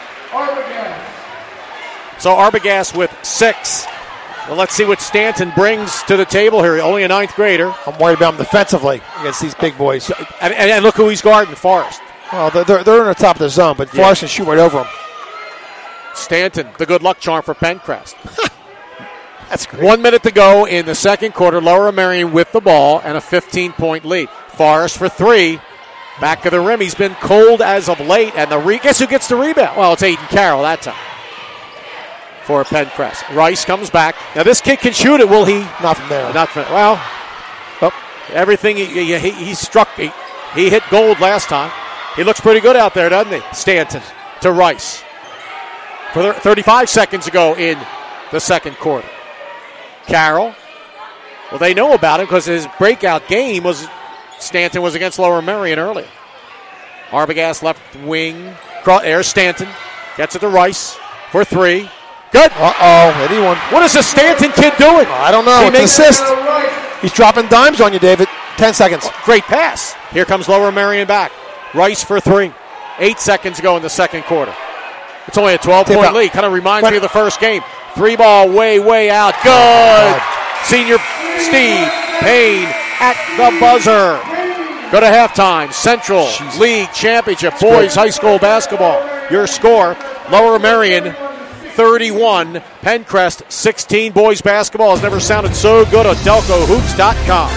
So Arbogast with six. Well, let's see what Stanton brings to the table here. Only a ninth grader. I'm worried about him defensively against these big boys. And, and, and look who he's guarding, Forrest. Well, they're, they're in the top of the zone, but yeah. Forrest can shoot right over him. Stanton, the good luck charm for Pencrest. That's great. One minute to go in the second quarter. Lower Merion with the ball and a fifteen-point lead. Forrest for three. Back of the rim. He's been cold as of late. And the re- guess who gets the rebound? Well, it's Aiden Carroll that time for Pencrest. Rice comes back. Now, this kid can shoot it. Will he? Not from there. Not from Well, oh, everything he, he, he struck, he, he hit gold last time. He looks pretty good out there, doesn't he? Stanton to Rice. For thirty-five seconds ago in the second quarter. Carroll. Well, they know about him because his breakout game was Stanton was against Lower Merion earlier. Arbogast left wing. There's Stanton. Gets it to Rice for three. Good. Uh-oh. Anyone. What is this Stanton kid doing? I don't know. He it's makes an assist. He's dropping dimes on you, David. Ten seconds. Great pass. Here comes Lower Merion back. Rice for three. Eight seconds ago in the second quarter. It's only a twelve-point lead. Kind of reminds but, me of the first game. Three ball way, way out. Good. Oh, Senior Steve Payne at the buzzer. Go to halftime. Central Jesus. League Championship That's Boys great. High School Basketball. Your score, Lower Merion thirty-one, Pencrest sixteen. Boys basketball has never sounded so good on Delco Hoops dot com.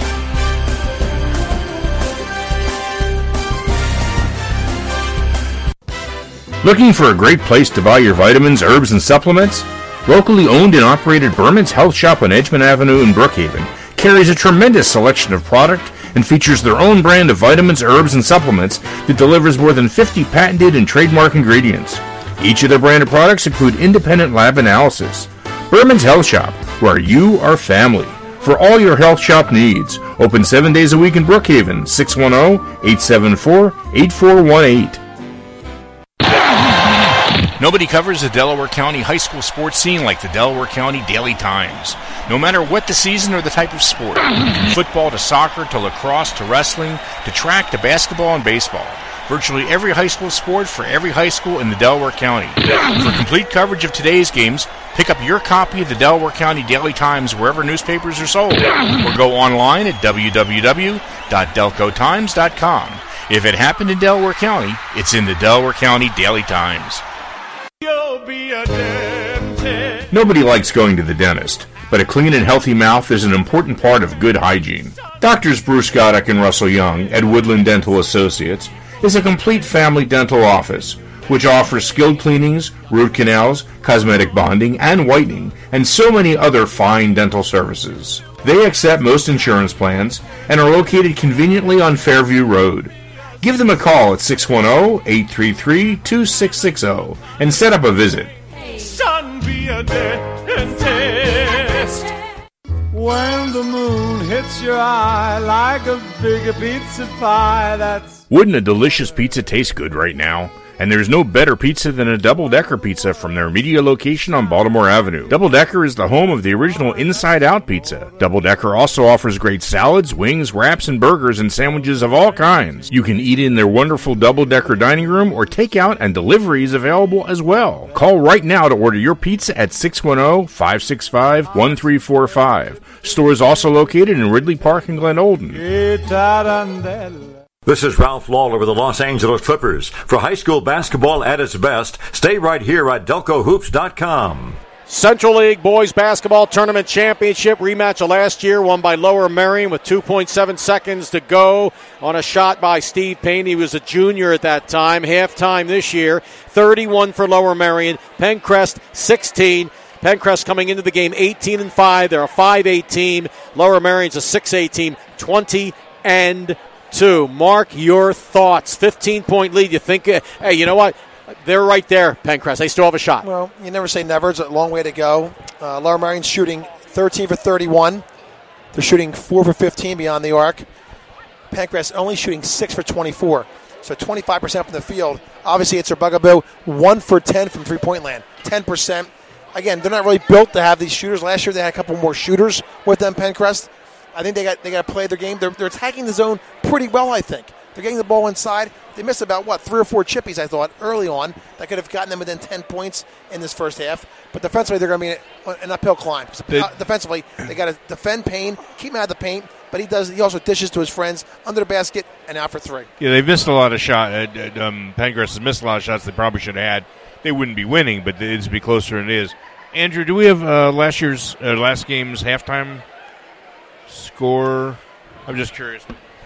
Looking for a great place to buy your vitamins, herbs, and supplements? Locally owned and operated Berman's Health Shop on Edgemont Avenue in Brookhaven carries a tremendous selection of product and features their own brand of vitamins, herbs, and supplements that delivers more than fifty patented and trademark ingredients. Each of their branded products include independent lab analysis. Berman's Health Shop, where you are family. For all your health shop needs, open seven days a week in Brookhaven, six one zero, eight seven four, eight four one eight. Nobody covers the Delaware County high school sports scene like the Delaware County Daily Times. No matter what the season or the type of sport, from football to soccer to lacrosse to wrestling to track to basketball and baseball. Virtually every high school sport for every high school in the Delaware County. For complete coverage of today's games, pick up your copy of the Delaware County Daily Times wherever newspapers are sold, or go online at w w w dot delco times dot com. If it happened in Delaware County, it's in the Delaware County Daily Times. You'll be a damn Nobody likes going to the dentist, but a clean and healthy mouth is an important part of good hygiene. Doctors Bruce Goddick and Russell Young at Woodland Dental Associates is a complete family dental office which offers skilled cleanings, root canals, cosmetic bonding, and whitening, and so many other fine dental services. They accept most insurance plans and are located conveniently on Fairview Road. Give them a call at six one zero, eight three three, two six six zero and set up a visit. Son, be a dentist. When the moon hits your eye like a big pizza pie, that's... Wouldn't a delicious pizza taste good right now? And there's no better pizza than a double-decker pizza from their media location on Baltimore Avenue. Double Decker is the home of the original Inside Out pizza. Double Decker also offers great salads, wings, wraps, and burgers and sandwiches of all kinds. You can eat in their wonderful Double Decker dining room or take out, and delivery is available as well. Call right now to order your pizza at six one zero, five six five, one three four five. Store is also located in Ridley Park and Glen Olden. This is Ralph Lawler with the Los Angeles Clippers. For high school basketball at its best, stay right here at Delco Hoops dot com. Central League Boys Basketball Tournament Championship rematch of last year, won by Lower Merion with two point seven seconds to go on a shot by Steve Payne. He was a junior at that time. Halftime this year, thirty-one for Lower Merion. Pencrest, sixteen. Pencrest coming into the game eighteen and five. They're a five eight team. Lower Merion's a six eight team, twenty and two. Mark, your thoughts. fifteen-point lead. You think, uh, hey, you know what? They're right there, Pencrest. They still have a shot. Well, you never say never. It's a long way to go. Uh, Lower Merion's shooting thirteen for thirty-one. They're shooting four for fifteen beyond the arc. Pencrest only shooting six for twenty-four. So twenty-five percent from the field. Obviously, it's their bugaboo. one for ten from three-point land. ten percent. Again, they're not really built to have these shooters. Last year, they had a couple more shooters with them, Pencrest. I think they got they got to play their game. They're, they're attacking the zone pretty well, I think. They're getting the ball inside. They missed about, what, three or four chippies, I thought, early on. That could have gotten them within ten points in this first half. But defensively, they're going to be an uphill climb. Uh, defensively, they got to defend Payne, keep him out of the paint. But he does. He also dishes to his friends under the basket and out for three. Yeah, they've missed a lot of shots. Uh, um, Pencrest has missed a lot of shots they probably should have had. They wouldn't be winning, but it'd be closer than it is. Andrew, do we have uh, last year's uh, last game's halftime score? I'm just curious.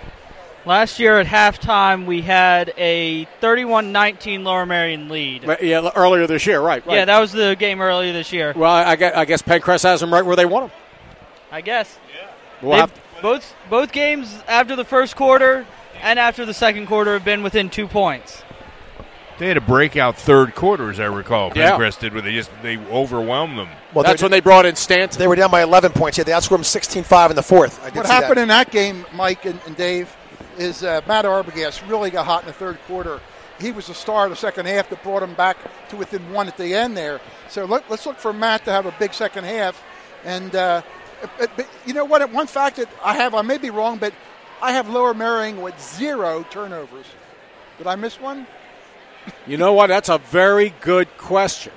Last year at halftime, we had a thirty-one nineteen Lower Merion lead. Yeah, earlier this year, right, right. Yeah, that was the game earlier this year. Well, I guess, I guess Pencrest has them right where they want them. I guess. Yeah. We'll have both both games after the first quarter and after the second quarter have been within two points. They had a breakout third quarter, as I recall. Yeah. Pencrest did, where they just they overwhelmed them. Well, that's when they brought in Stanton. They were down by eleven points. Yeah, they outscored them sixteen five in the fourth. I did what see happened that. in that game, Mike and, and Dave, is uh, Matt Arbogast really got hot in the third quarter. He was the star of the second half that brought him back to within one at the end there. So let, let's look for Matt to have a big second half. And uh, but, but you know what? One fact that I have, I may be wrong, but I have Lower Merion with zero turnovers. Did I miss one? You know what? That's a very good question.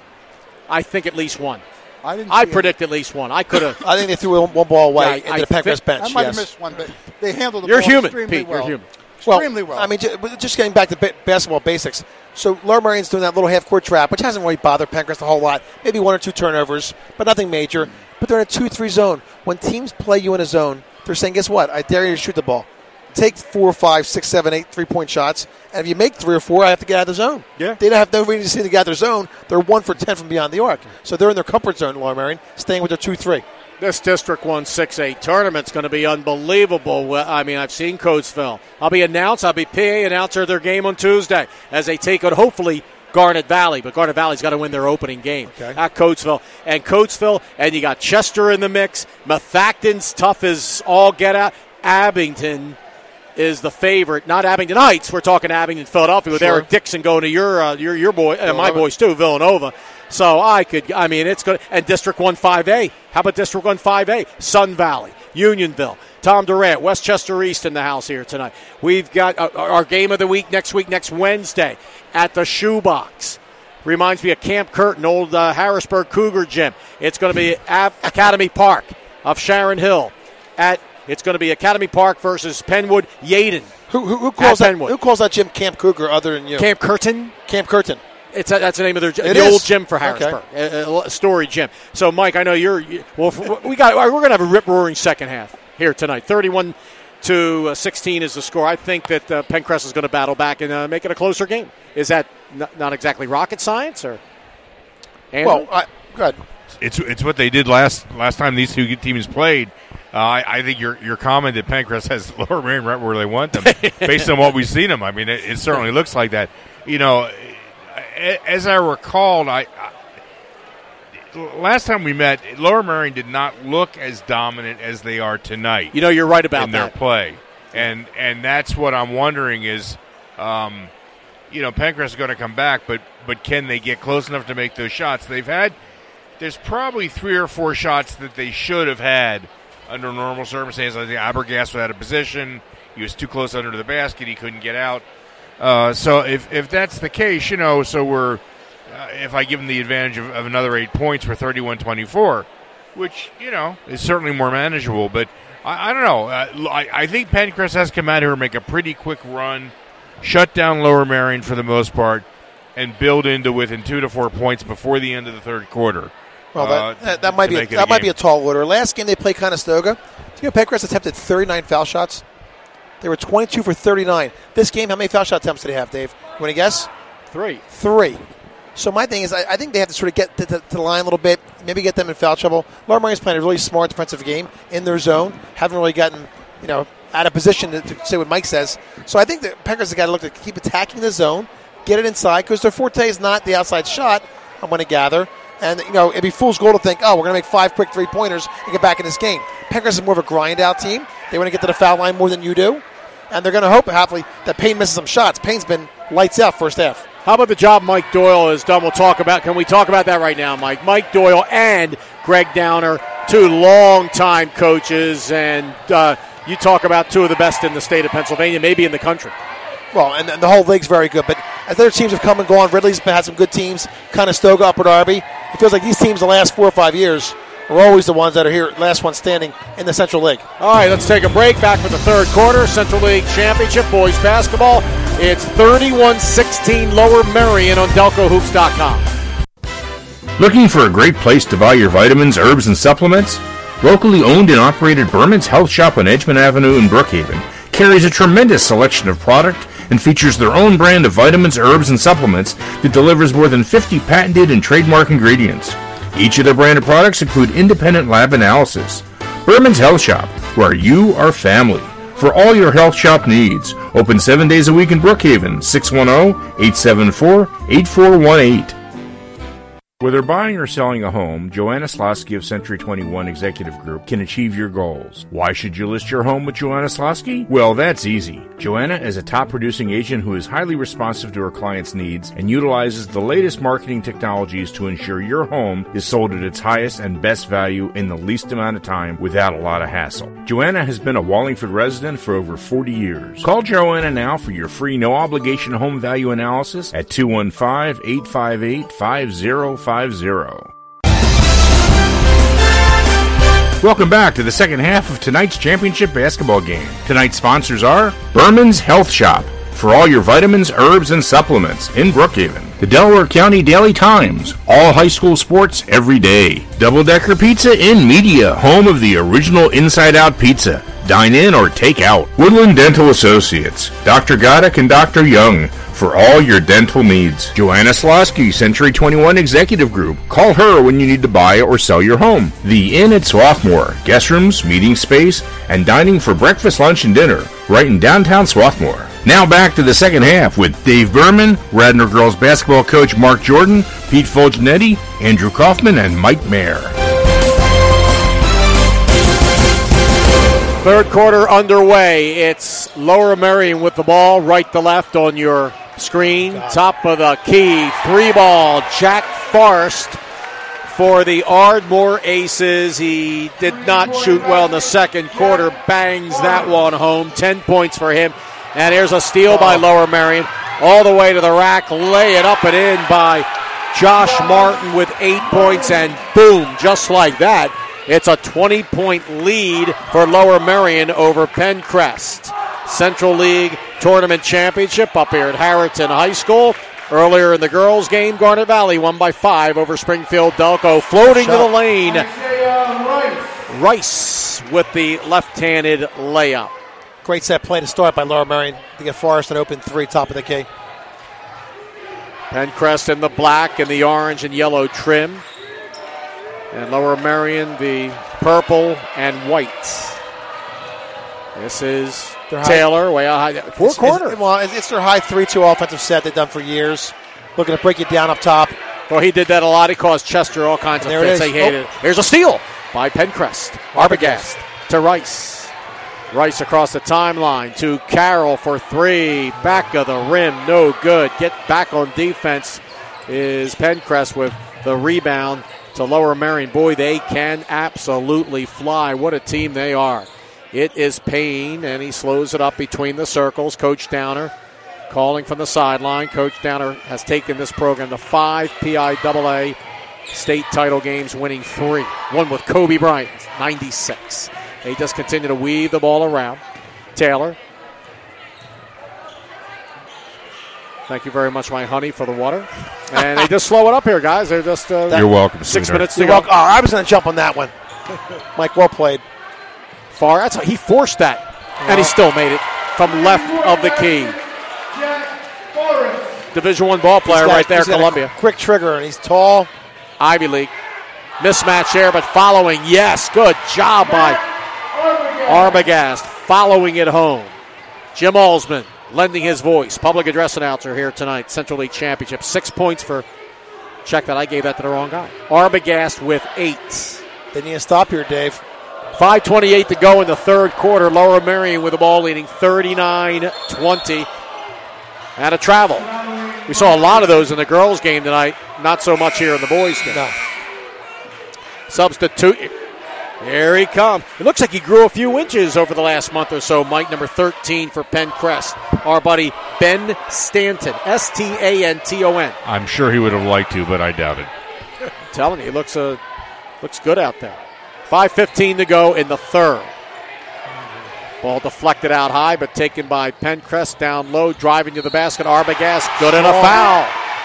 I think at least one. I didn't. I predict it. at least one. I could have. I think they threw one ball away Yeah, into I the Pencrest bench. I might yes. have missed one, but they handled the You're ball human, extremely Pete. well. You're human. Extremely well. I mean, just getting back to ba- basketball basics. So Lower Merion's doing that little half-court trap, which hasn't really bothered Pencrest a whole lot. Maybe one or two turnovers, but nothing major. But they're in a two three zone. When teams play you in a zone, they're saying, guess what? I dare you to shoot the ball. Take four, five, six, seven, eight three-point shots, and if you make three or four, I have to get out of the zone. Yeah. They don't have no reason to get out of their zone. They're one for ten from beyond the arc. So they're in their comfort zone, Lower Merion, staying with their two three. This District one six eight tournament's going to be unbelievable. I mean, I've seen Coatesville. I'll be announced. I'll be P A announcer of their game on Tuesday as they take on, hopefully, Garnet Valley. But Garnet Valley's got to win their opening game okay. at Coatesville. And Coatesville, and you got Chester in the mix. Methacton's tough as all get out. Abington is the favorite. Not Abington Heights. We're talking Abington, Philadelphia, with Sure. Eric Dixon going to your uh, your your boy, uh, my boys too, Villanova. So I could, I mean, it's good. And District one five A. How about District one five A? Sun Valley, Unionville, Tom Durant, Westchester East in the house here tonight. We've got uh, our game of the week next week, next Wednesday at the Shoebox. Reminds me of Camp Curtin, old uh, Harrisburg Cougar gym. It's going to be at Academy Park of Sharon Hill. At It's going to be Academy Park versus Penwood Yaden. Who, who, who calls that? Penwood. Who calls that gym Camp Cougar other than you? Camp Curtin. Camp Curtin. It's a, that's the name of their It the is. old gym for Harrisburg, okay. a, a story gym. So, Mike, I know you're. Well, we got. We're going to have a rip roaring second half here tonight. Thirty-one to sixteen is the score. I think that uh, Pencrest is going to battle back and uh, make it a closer game. Is that not, not exactly rocket science, or? Andrew? Well, I, go ahead. It's it's what they did last last time these two teams played. Uh, I, I think your your comment that Pencrest has Lower Merion right where they want them, based on what we've seen them. I mean, it, it certainly looks like that. You know, as I recalled, I, I last time we met, Lower Merion did not look as dominant as they are tonight. You know, you're right about in that. their play, and and that's what I'm wondering is, um, you know, Pencrest is going to come back, but but can they get close enough to make those shots? They've had. There's probably three or four shots that they should have had under normal circumstances. I think Abergass was out of position. He was too close under the basket. He couldn't get out. Uh, so if if that's the case, you know, so we're uh, if I give them the advantage of, of another eight points, we're thirty-one twenty-four, which, you know, is certainly more manageable. But I, I don't know. Uh, I, I think Pencrest has to come out here and make a pretty quick run, shut down Lower Merion for the most part, and build into within two to four points before the end of the third quarter. Well, that, uh, that, that might be a, that a might be a tall order. Last game they played Conestoga. Do you know Pencrest attempted thirty-nine foul shots? They were twenty-two for thirty-nine. This game, how many foul shot attempts did they have, Dave? You want to guess? Three. Three. So my thing is, I, I think they have to sort of get to, to, to the line a little bit, maybe get them in foul trouble. Lower Marion's playing a really smart defensive game in their zone. Haven't really gotten, you know, out of position to, to say what Mike says. So I think that Pencrest has got to look to keep attacking the zone, get it inside, because their forte is not the outside shot, I'm going to gather. And, you know, it'd be fool's gold to think, oh, we're going to make five quick three-pointers and get back in this game. Pencrest is more of a grind-out team. They want to get to the foul line more than you do. And they're going to hope, hopefully, that Payne misses some shots. Payne's been lights out first half. How about the job Mike Doyle has done? We'll talk about, can we talk about that right now, Mike? Mike Doyle and Greg Downer, two long-time coaches, and uh, you talk about two of the best in the state of Pennsylvania, maybe in the country. Well, and, and the whole league's very good, but as other teams have come and gone, Ridley's been, had some good teams, Conestoga, Upper Darby. It feels like these teams the last four or five years are always the ones that are here, last one standing in the Central League. All right, let's take a break. Back for the third quarter, Central League Championship, boys basketball. It's thirty-one sixteen Lower Merion on Delco Hoops dot com. Looking for a great place to buy your vitamins, herbs, and supplements? Locally owned and operated Berman's Health Shop on Edgemont Avenue in Brookhaven carries a tremendous selection of product and features their own brand of vitamins, herbs, and supplements that delivers more than fifty patented and trademark ingredients. Each of their branded products include independent lab analysis. Berman's Health Shop, where you are family. For all your health shop needs, open seven days a week in Brookhaven, six one zero, eight seven four, eight four one eight. Whether buying or selling a home, Joanna Slosky of Century twenty-one Executive Group can achieve your goals. Why should you list your home with Joanna Slosky? Well, that's easy. Joanna is a top producing agent who is highly responsive to her clients' needs and utilizes the latest marketing technologies to ensure your home is sold at its highest and best value in the least amount of time without a lot of hassle. Joanna has been a Wallingford resident for over forty years. Call Joanna now for your free no-obligation home value analysis at two one five, eight five eight, five zero five zero. Welcome back to the second half of tonight's championship basketball game. Tonight's sponsors are Berman's Health Shop, for all your vitamins, herbs, and supplements in Brookhaven. The Delaware County Daily Times, all high school sports every day. Double Decker Pizza in Media, home of the original Inside Out Pizza. Dine in or take out. Woodland Dental Associates, Doctor Goddick and Doctor Young, for all your dental needs. Joanna Slosky, Century twenty-one Executive Group. Call her when you need to buy or sell your home. The Inn at Swarthmore, guest rooms, meeting space, and dining for breakfast, lunch, and dinner, right in downtown Swarthmore. Now back to the second half with Dave Berman, Radnor girls basketball coach Mark Jordan, Pete Fulgenetti, Andrew Kaufman, and Mike Mayer. Third quarter underway. It's Lower Merion with the ball, right to left on your screen. Top of the key, three ball, Jack Forrest for the Ardmore Aces. He did not shoot well in the second quarter. Bangs that one home. Ten points for him. And here's a steal by Lower Merion. All the way to the rack. Lay it up and in by Josh Martin with eight points. And boom, just like that, it's a twenty-point lead for Lower Merion over Pencrest. Central League Tournament Championship up here at Harrington High School. Earlier in the girls' game, Garnet Valley won by five over Springfield Delco. Floating to the lane. Rice with the left-handed layup. Great set play to start by Lower Merion to get Forrest an open three, top of the key. Pencrest in the black and the orange and yellow trim. And Lower Merion the purple and white. This is Taylor, way out high. Four it's, corner. It's, well, it's their high three two offensive set they've done for years. Looking to break it down up top. Well, he did that a lot. He caused Chester all kinds of there fits. It they hated oh. it. Here's a steal by Pencrest. Arbogast to Rice. Rice across the timeline to Carroll for three. Back of the rim, no good. Get back on defense is Pencrest with the rebound to Lower Merion. Boy, they can absolutely fly. What a team they are. It is Payne, and he slows it up between the circles. Coach Downer calling from the sideline. Coach Downer has taken this program to five P I A A state title games, winning three. One with Kobe Bryant, ninety-six. They just continue to weave the ball around. Taylor. Thank you very much, my honey, for the water. And they just slow it up here, guys. They're just uh, You're welcome. Six sweetheart. minutes to You're go. welcome. Oh, I was going to jump on that one. Mike, well played. Far. That's how he forced that, and he still made it from left of the key. Division One ball player got, right there, he's got Columbia. a quick trigger, and he's tall. Ivy League. Mismatch there, but following. Yes, good job by Arbogast. Following it home. Jim Alsman lending his voice. Public address announcer here tonight. Central League Championship. Six points for, check that, I gave that to the wrong guy. Arbogast with eight. They need to stop here, Dave. five twenty-eight to go in the third quarter. Lower Merion with the ball leading thirty-nine twenty. And a travel. We saw a lot of those in the girls' game tonight. Not so much here in the boys' game. No. Substitute. Here he comes. It looks like he grew a few inches over the last month or so. Mike, number thirteen for Pencrest. Our buddy Ben Stanton. S T A N T O N. I'm sure he would have liked to, but I doubt it. I'm telling you, he looks, uh, looks good out there. five fifteen to go in the third. Ball deflected out high, but taken by Pencrest down low, driving to the basket. Arbogast, good and a foul.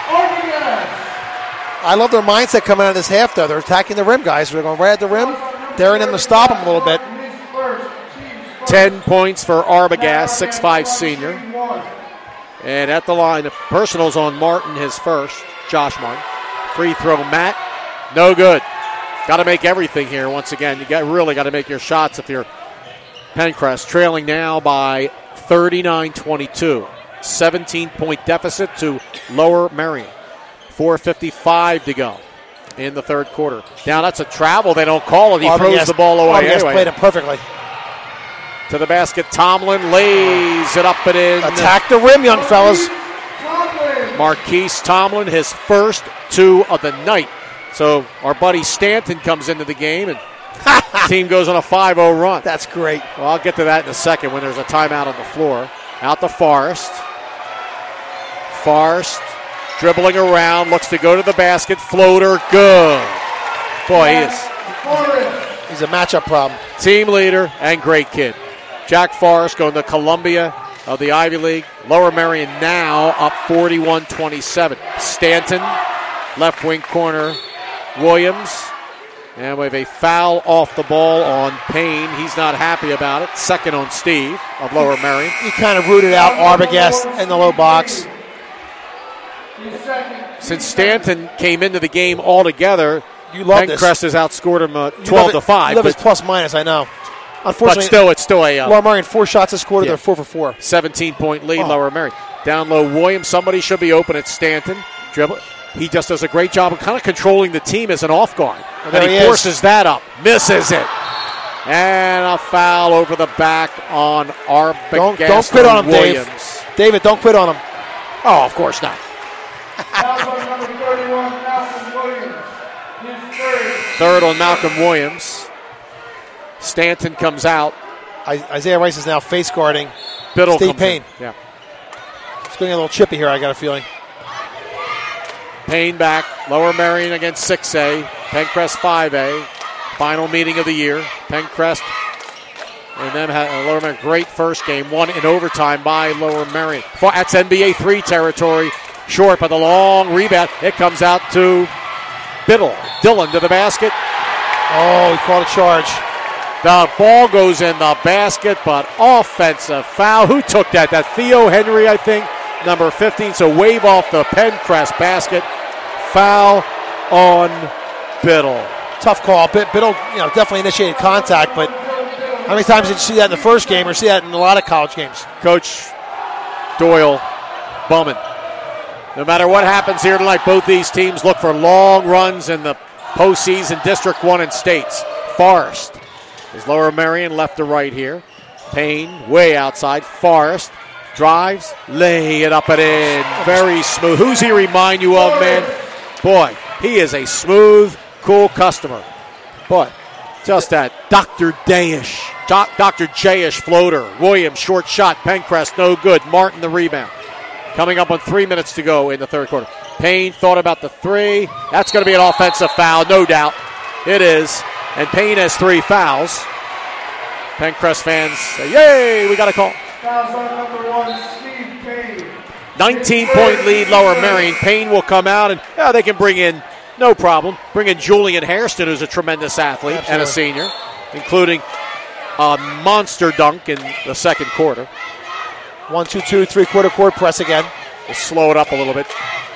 I love their mindset coming out of this half, though. They're attacking the rim, guys. They're going right at the rim, daring them to stop them a little bit. Ten points for Arbogast, six five senior. And at the line, the personals on Martin, his first, Josh Martin. Free throw, Matt, no good. Got to make everything here once again. You got really got to make your shots if you're Pencrest, trailing now by thirty-nine twenty-two. seventeen-point deficit to Lower Merion. four fifty-five to go in the third quarter. Now that's a travel. They don't call it. He Arbogast, throws the ball away Arbogast anyway. played it perfectly. To the basket, Tomlin lays it up and in. Attack the rim, young fellas. Marquise Tomlin, his first two of the night. So our buddy Stanton comes into the game, and the team goes on a five oh run. That's great. Well, I'll get to that in a second when there's a timeout on the floor. Out to Forrest. Forrest dribbling around, looks to go to the basket. Floater, good. Boy, he is. He's a matchup problem. Team leader and great kid. Jack Forrest going to Columbia of the Ivy League. Lower Merion now up forty-one twenty-seven. Stanton, left wing corner, Williams. And we have a foul off the ball on Payne. He's not happy about it. Second on Steve of Lower Merion. He kind of rooted out Arbogast in the low box. Since Stanton came into the game altogether, You love this. Pencrest has outscored him uh, You twelve love to it- five. You love his But, plus minus, I know. but Unfortunately, still, it's still a uh, Lower Merion, four shots this quarter. Yeah. They're four for four. seventeen-point lead, Oh. Lower Merion. Down low, Williams. Somebody should be open at Stanton. Dribble. He just does a great job of kind of controlling the team as an off guard. Well, and there he, he is. forces that up. Misses it. And a foul over the back on Arbogast. Don't, don't quit on him, Williams. Dave. David, don't quit on him. Oh, of course not. Third on Malcolm Williams. Stanton comes out. I, Isaiah Rice is now face guarding Biddle Steve comes Payne. in. Yeah. It's going to get a little chippy here, I got a feeling. Payne back. Lower Merion against six A. Pencrest five A. Final meeting of the year. Pencrest and then had Lower Merion. Great first game. Won in overtime by Lower Merion. That's N B A three territory Short, but the long rebound. It comes out to Biddle. Dillon to the basket. Oh, he caught a charge. The ball goes in the basket, but offensive foul. Who took that? That Theo Henry, I think, number fifteen. So wave off the Pencrest basket. Foul on Biddle. Tough call. Biddle, you know, definitely initiated contact, but how many times did you see that in the first game or see that in a lot of college games? Coach Doyle bumming. No matter what happens here tonight, both these teams look for long runs in the postseason, District one and States. Forrest is Lower Merion left to right here. Payne way outside. Forrest drives, lay it up and in. Very smooth. Who's he remind you of, man? Boy, he is a smooth, cool customer. Boy, just that Doctor Dayish, Doctor J-ish floater. Williams, short shot. Pencrest, no good. Martin, the rebound. Coming up on three minutes to go in the third quarter. Payne thought about the three. That's going to be an offensive foul, no doubt. It is. And Payne has three fouls. Pencrest fans say, yay, we got a call. Fouls on number one, Steve Payne. nineteen-point lead, Lower Merion. Payne will come out, and yeah, they can bring in, no problem, bring in Julian Hairston, who's a tremendous athlete Absolutely. and a senior, including a monster dunk in the second quarter. One, two, two, three-quarter court press again. We'll slow it up a little bit.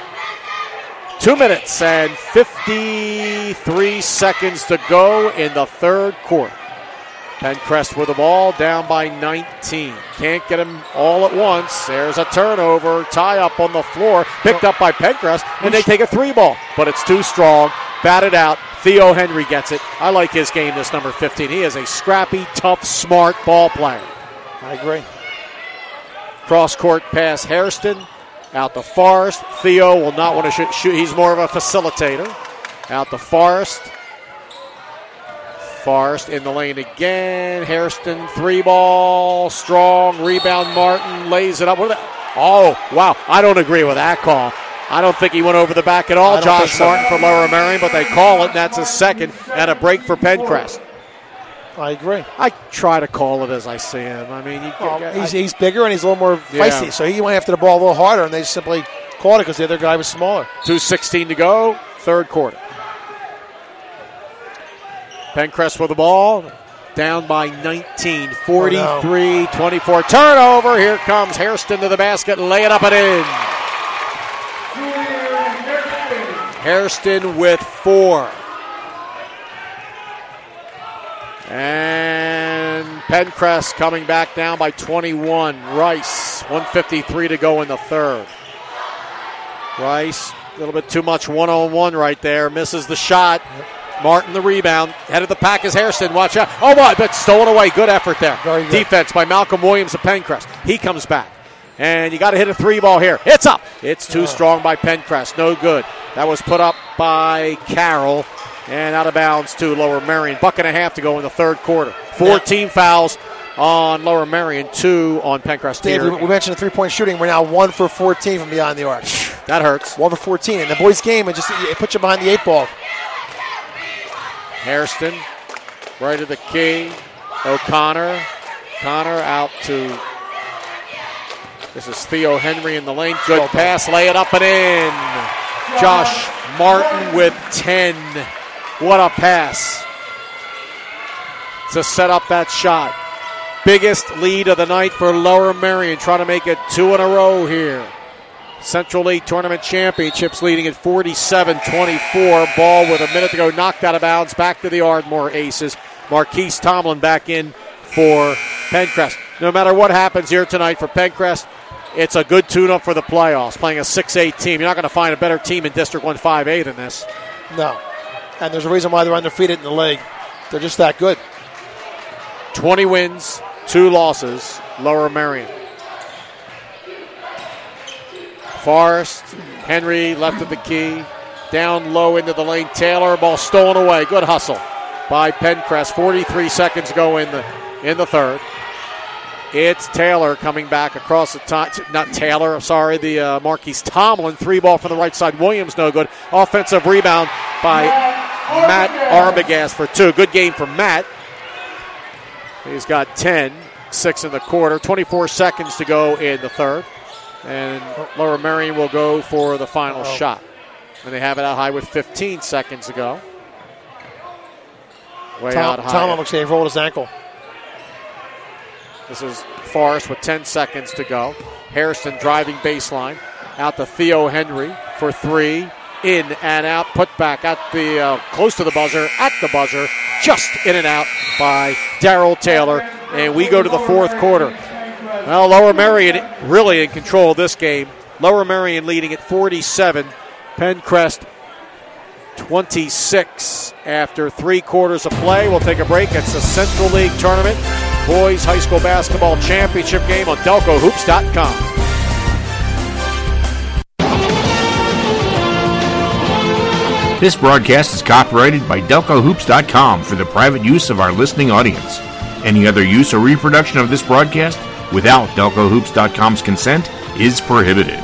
Two minutes and fifty-three seconds to go in the third quarter. Pencrest with the ball, down by nineteen. Can't get him all at once. There's a turnover, tie up on the floor, picked up by Pencrest, and they take a three ball. But it's too strong, batted out. Theo Henry gets it. I like his game, this number fifteen. He is a scrappy, tough, smart ball player. I agree. Cross-court pass, Hairston. Out to Forrest. Theo will not want to shoot, shoot. He's more of a facilitator. Out to Forrest. Forrest in the lane again. Hairston, three ball, strong, rebound. Martin lays it up. What oh, wow. I don't agree with that call. I don't think he went over the back at all, Josh so. Martin for Lower Merion, but they call it, and that's a second and a break for Pencrest. I agree. I try to call it as I see him. I mean, you, well, I, he's, he's bigger and he's a little more feisty, yeah. so he went after the ball a little harder, and they simply caught it because the other guy was smaller. two sixteen to go, third quarter. Pencrest with the ball, down by nineteen, forty-three twenty-four. Turnover, here comes Hairston to the basket, lay it up and in. Hairston with four. And Pencrest coming back down by twenty-one. Rice, one fifty-three to go in the third. Rice, a little bit too much one-on-one right there. Misses the shot. Martin the rebound. Head of the pack is Hairston. Watch out. Oh, my, but stolen away. Good effort there. Good. Defense by Malcolm Williams of Pencrest. He comes back. And you got to hit a three ball here. It's up. It's too oh. strong by Pencrest. No good. That was put up by Carroll. And out of bounds to Lower Merion. Buck and a half to go in the third quarter. fourteen yeah. fouls on Lower Merion, two on Pencrest. Dave, here. We mentioned the three-point shooting. We're now one for fourteen from beyond the arc. That hurts. one for fourteen. In the boys' game, it just it puts you behind the eight ball. Hairston, right of the key. O'Connor. Connor out to, this is Theo Henry in the lane. Good well pass, lay it up and in. Josh Martin with ten. What a pass to set up that shot. Biggest lead of the night for Lower Merion, trying to make it two in a row here. Central League Tournament Championships leading at forty-seven twenty-four. Ball with a minute to go, knocked out of bounds. Back to the Ardmore Aces. Marquise Tomlin back in for Pencrest. No matter what happens here tonight for Pencrest, it's a good tune-up for the playoffs. Playing a six eight team. You're not going to find a better team in District one five A than this. No. And there's a reason why they're undefeated in the league. They're just that good. twenty wins, two losses, Lower Merion. Forrest, Henry left of the key. Down low into the lane. Taylor, ball stolen away. Good hustle by Pencrest. forty-three seconds go in the in the third. It's Taylor coming back across the top. Not Taylor, I'm sorry. The uh, Marquise Tomlin. Three ball from the right side. Williams no good. Offensive rebound by Matt Arbogast for two. Good game for Matt. He's got ten. Six in the quarter. twenty-four seconds to go in the third. And Lower Merion will go for the final Uh-oh. shot. And they have it out high with fifteen seconds to go. Way Tom, out high. Tom looks like he rolled his ankle. This is Forrest with ten seconds to go. Hairston driving baseline. Out to Theo Henry for three. In and out. Put back at the uh, close to the buzzer. At the buzzer. Just in and out by Darrell Taylor. And we go to the fourth quarter. Well, Lower Merion really in control of this game. Lower Merion leading at forty-seven. Pencrest twenty-six after three quarters of play. We'll take a break. It's the Central League Tournament Boys High School Basketball Championship game on Delco Hoops dot com. This broadcast is copyrighted by Delco Hoops dot com for the private use of our listening audience. Any other use or reproduction of this broadcast without Delco Hoops dot com's consent is prohibited.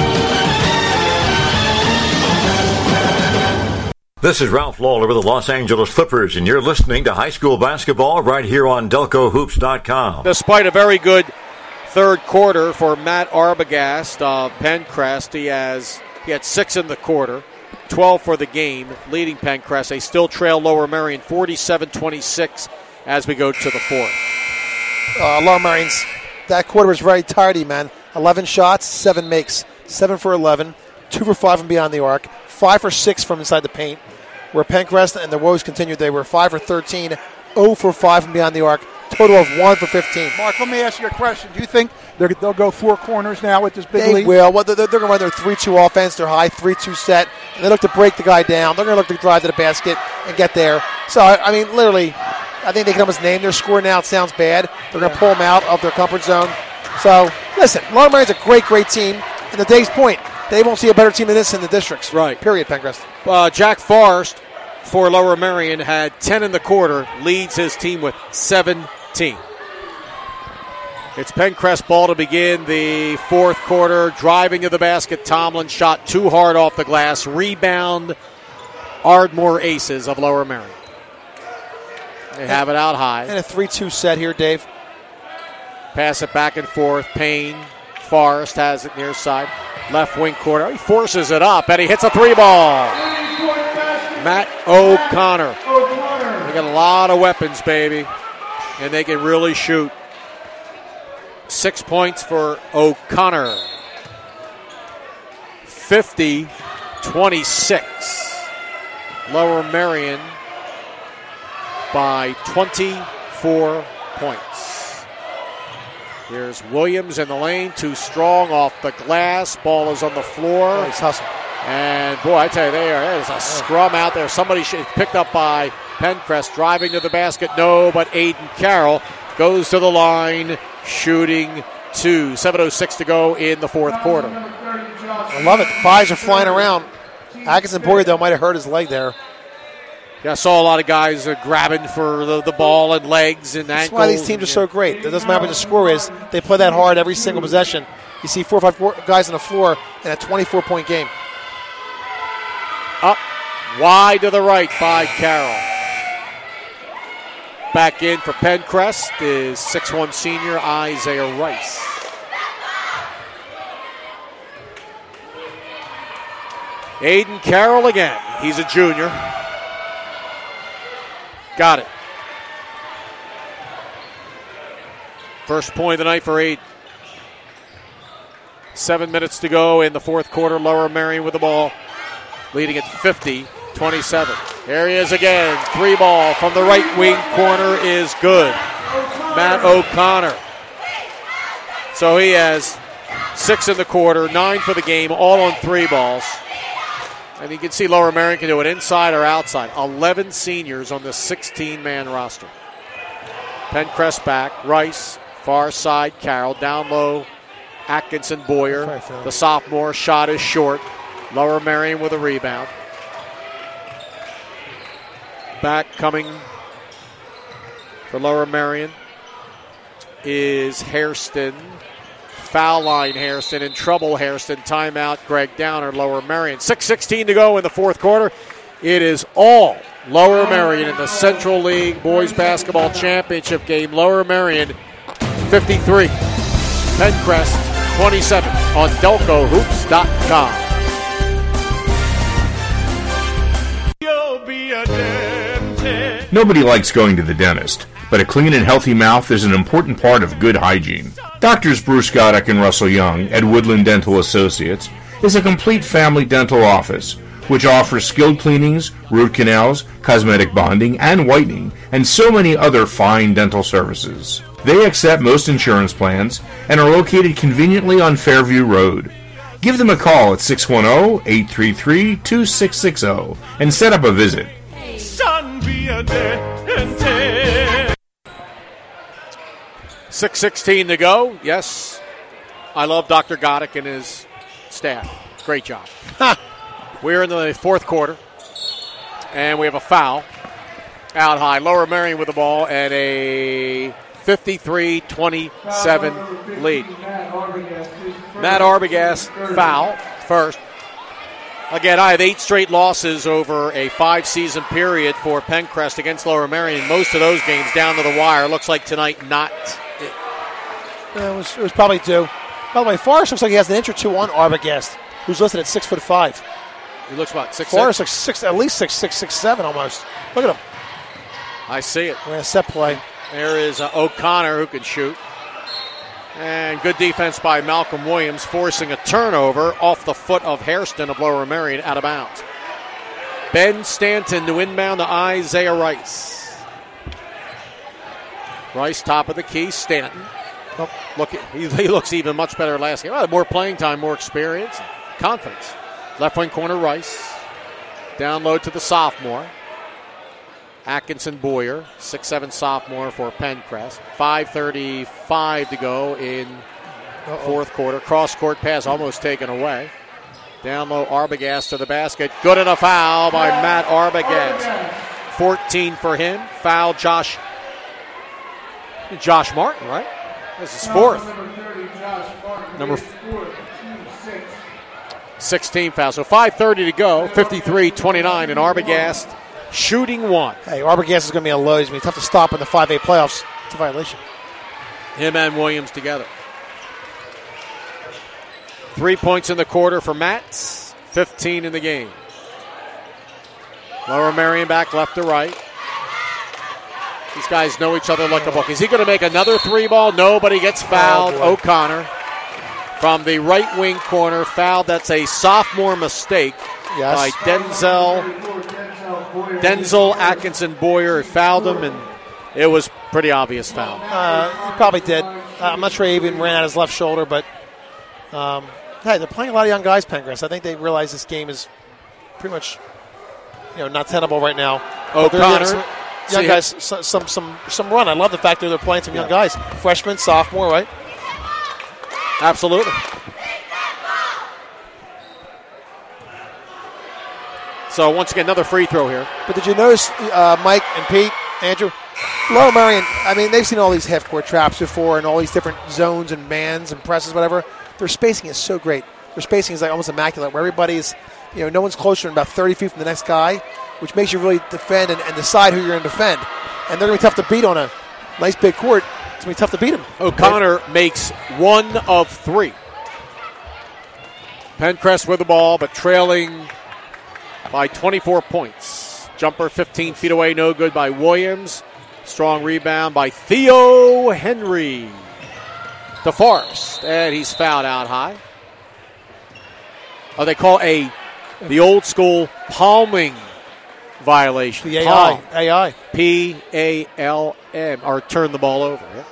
This is Ralph Lawler with the Los Angeles Clippers, and you're listening to high school basketball right here on Delco Hoops dot com. Despite a very good third quarter for Matt Arbogast of Pencrest, he has he had six in the quarter, twelve for the game, leading Pencrest. They still trail Lower Merion forty-seven twenty-six as we go to the fourth. Uh, Lower Merion's, that quarter was very tidy, man. eleven shots, seven makes. seven for eleven, two for five from beyond the arc, five for six from inside the paint. Where Pencrest and the Woes continued, they were five for thirteen, zero for five from beyond the arc, total of one for fifteen. Mark, let me ask you a question. Do you think they're, they'll go four corners now with this big They lead? will. Well, they're, they're going to run their three two offense, their high three two set, and they look to break the guy down. They're going to look to drive to the basket and get there. So, I, I mean, literally, I think they can almost name their score now. It sounds bad. They're going to pull them out of their comfort zone. So, listen, Lower Merion's a great, great team. And to Dave's point, they won't see a better team than this in the districts. Right. Period, Pencrest. Uh, Jack Forrest for Lower Merion had ten in the quarter, leads his team with seventeen. It's Pencrest ball to begin the fourth quarter. Driving to the basket, Tomlin shot too hard off the glass. Rebound, Ardmore Aces of Lower Merion. They have it out high. And a three two set here, Dave. Pass it back and forth. Payne, Forrest has it near side. Left wing corner. He forces it up, and he hits a three ball. Matt O'Connor. They got a lot of weapons, baby, and they can really shoot. Six points for O'Connor. fifty twenty-six. Lower Merion by twenty-four points. Here's Williams in the lane, too strong off the glass. Ball is on the floor. Nice hustle. And boy, I tell you, there, there's a scrum out there. Somebody should, picked up by Pencrest, driving to the basket. No, but Aiden Carroll goes to the line, shooting two. seven oh six to go in the fourth quarter. I love it. The buys are flying around. Atkinson Boyer, though, might have hurt his leg there. Yeah, I saw a lot of guys uh, grabbing for the, the ball and legs and That's ankles. why these teams are so great. It doesn't matter what the score is. They play that hard every single possession. You see four or five guys on the floor in a twenty-four point game. Up wide to the right by Carroll. Back in for Pencrest is six one senior Isaiah Rice. Aiden Carroll again. He's a junior. Got it. First point of the night for Aiden. Seven minutes to go in the fourth quarter. Lower Merion with the ball, leading at fifty twenty-seven. There he is again. Three ball from the right wing corner is good. Matt O'Connor. So he has six in the quarter, nine for the game, all on three balls. And you can see Lower Merion can do it inside or outside. eleven seniors on the sixteen-man roster. Pencrest back. Rice, far side. Carroll down low. Atkinson Boyer. The sophomore shot is short. Lower Merion with a rebound. Back coming for Lower Merion is Hairston. Foul line Hairston. In trouble Hairston. Timeout Greg Downer, Lower Merion. six sixteen to go in the fourth quarter. It is all Lower Merion in the Central League Boys Basketball Championship game. Lower Merion fifty-three. Pencrest twenty-seven on Delco Hoops dot com. Nobody likes going to the dentist, but a clean and healthy mouth is an important part of good hygiene. Doctors Bruce Goddick and Russell Young at Woodland Dental Associates is a complete family dental office which offers skilled cleanings, root canals, cosmetic bonding, and whitening, and so many other fine dental services. They accept most insurance plans and are located conveniently on Fairview Road. Give them a call at six one zero, eight three three, two six six zero and set up a visit. six sixteen to go. Yes, I love Doctor Goddick and his staff. Great job. We're in the fourth quarter, and we have a foul out high. Lower Merion with the ball and a fifty-three twenty-seven lead. Matt Arbogast foul first. Again, I have eight straight losses over a five-season period for Pencrest against Lower Merion. Most of those games down to the wire. Looks like tonight not. Yeah, it, was, it was probably due. By the way, Forrest looks like he has an inch or two on Arbogast, who's listed at six foot five. He looks about six. Forrest looks six, at least six, six, six, seven almost. Look at him. I see it. We're in a set play. There is uh, O'Connor who can shoot. And good defense by Malcolm Williams, forcing a turnover off the foot of Hairston of Lower Merion, out of bounds. Ben Stanton to inbound to Isaiah Rice. Rice, top of the key. Stanton. Oh, look, he, he looks even much better last game. Well, more playing time, more experience, confidence. Left wing corner, Rice. Down low to the sophomore. Atkinson Boyer, six seven sophomore for Pencrest. five thirty-five to go in Uh-oh. fourth quarter. Cross-court pass almost taken away. Down low, Arbogast to the basket. Good enough foul by Matt Arbogast. fourteen for him. Foul Josh Josh Martin, right? This is fourth. Number sixteen foul. So five thirty to go. fifty-three twenty-nine, and Arbogast shooting one. Hey, Arbogast is going to be a low. It's going to be tough to stop in the five A playoffs. It's a violation. Him and Williams together. Three points in the quarter for Matz. fifteen in the game. Lower Merion back left to right. These guys know each other like a book. Is he going to make another three ball? No, but he gets fouled. Oh, O'Connor from the right wing corner. Fouled. That's a sophomore mistake yes. by Denzel. Denzel Atkinson Boyer fouled him, and it was pretty obvious foul. Uh, he probably did. Uh, I'm not sure he even ran out his left shoulder, but um, hey, they're playing a lot of young guys, Pencrest. I think they realize this game is pretty much, you know, not tenable right now. O'Connor, some young guys, some, some some some run. I love the fact that they're playing some young guys, freshman, sophomore, right? Absolutely. So, once again, another free throw here. But did you notice, uh, Mike and Pete, Andrew, Lower Merion, I mean, they've seen all these half-court traps before and all these different zones and mans and presses, whatever. Their spacing is so great. Their spacing is like almost immaculate, where everybody's, you know, no one's closer than about thirty feet from the next guy, which makes you really defend and, and decide who you're going to defend. And they're going to be tough to beat on a nice big court. It's going to be tough to beat them. O'Connor right? makes one of three. Pencrest with the ball, but trailing by twenty-four points. Jumper fifteen feet away, no good by Williams. Strong rebound by Theo Henry to Forrest, and he's fouled out high. Oh, they call a the old school palming violation. The A I. A I. P A L M, or turn the ball over. Yeah?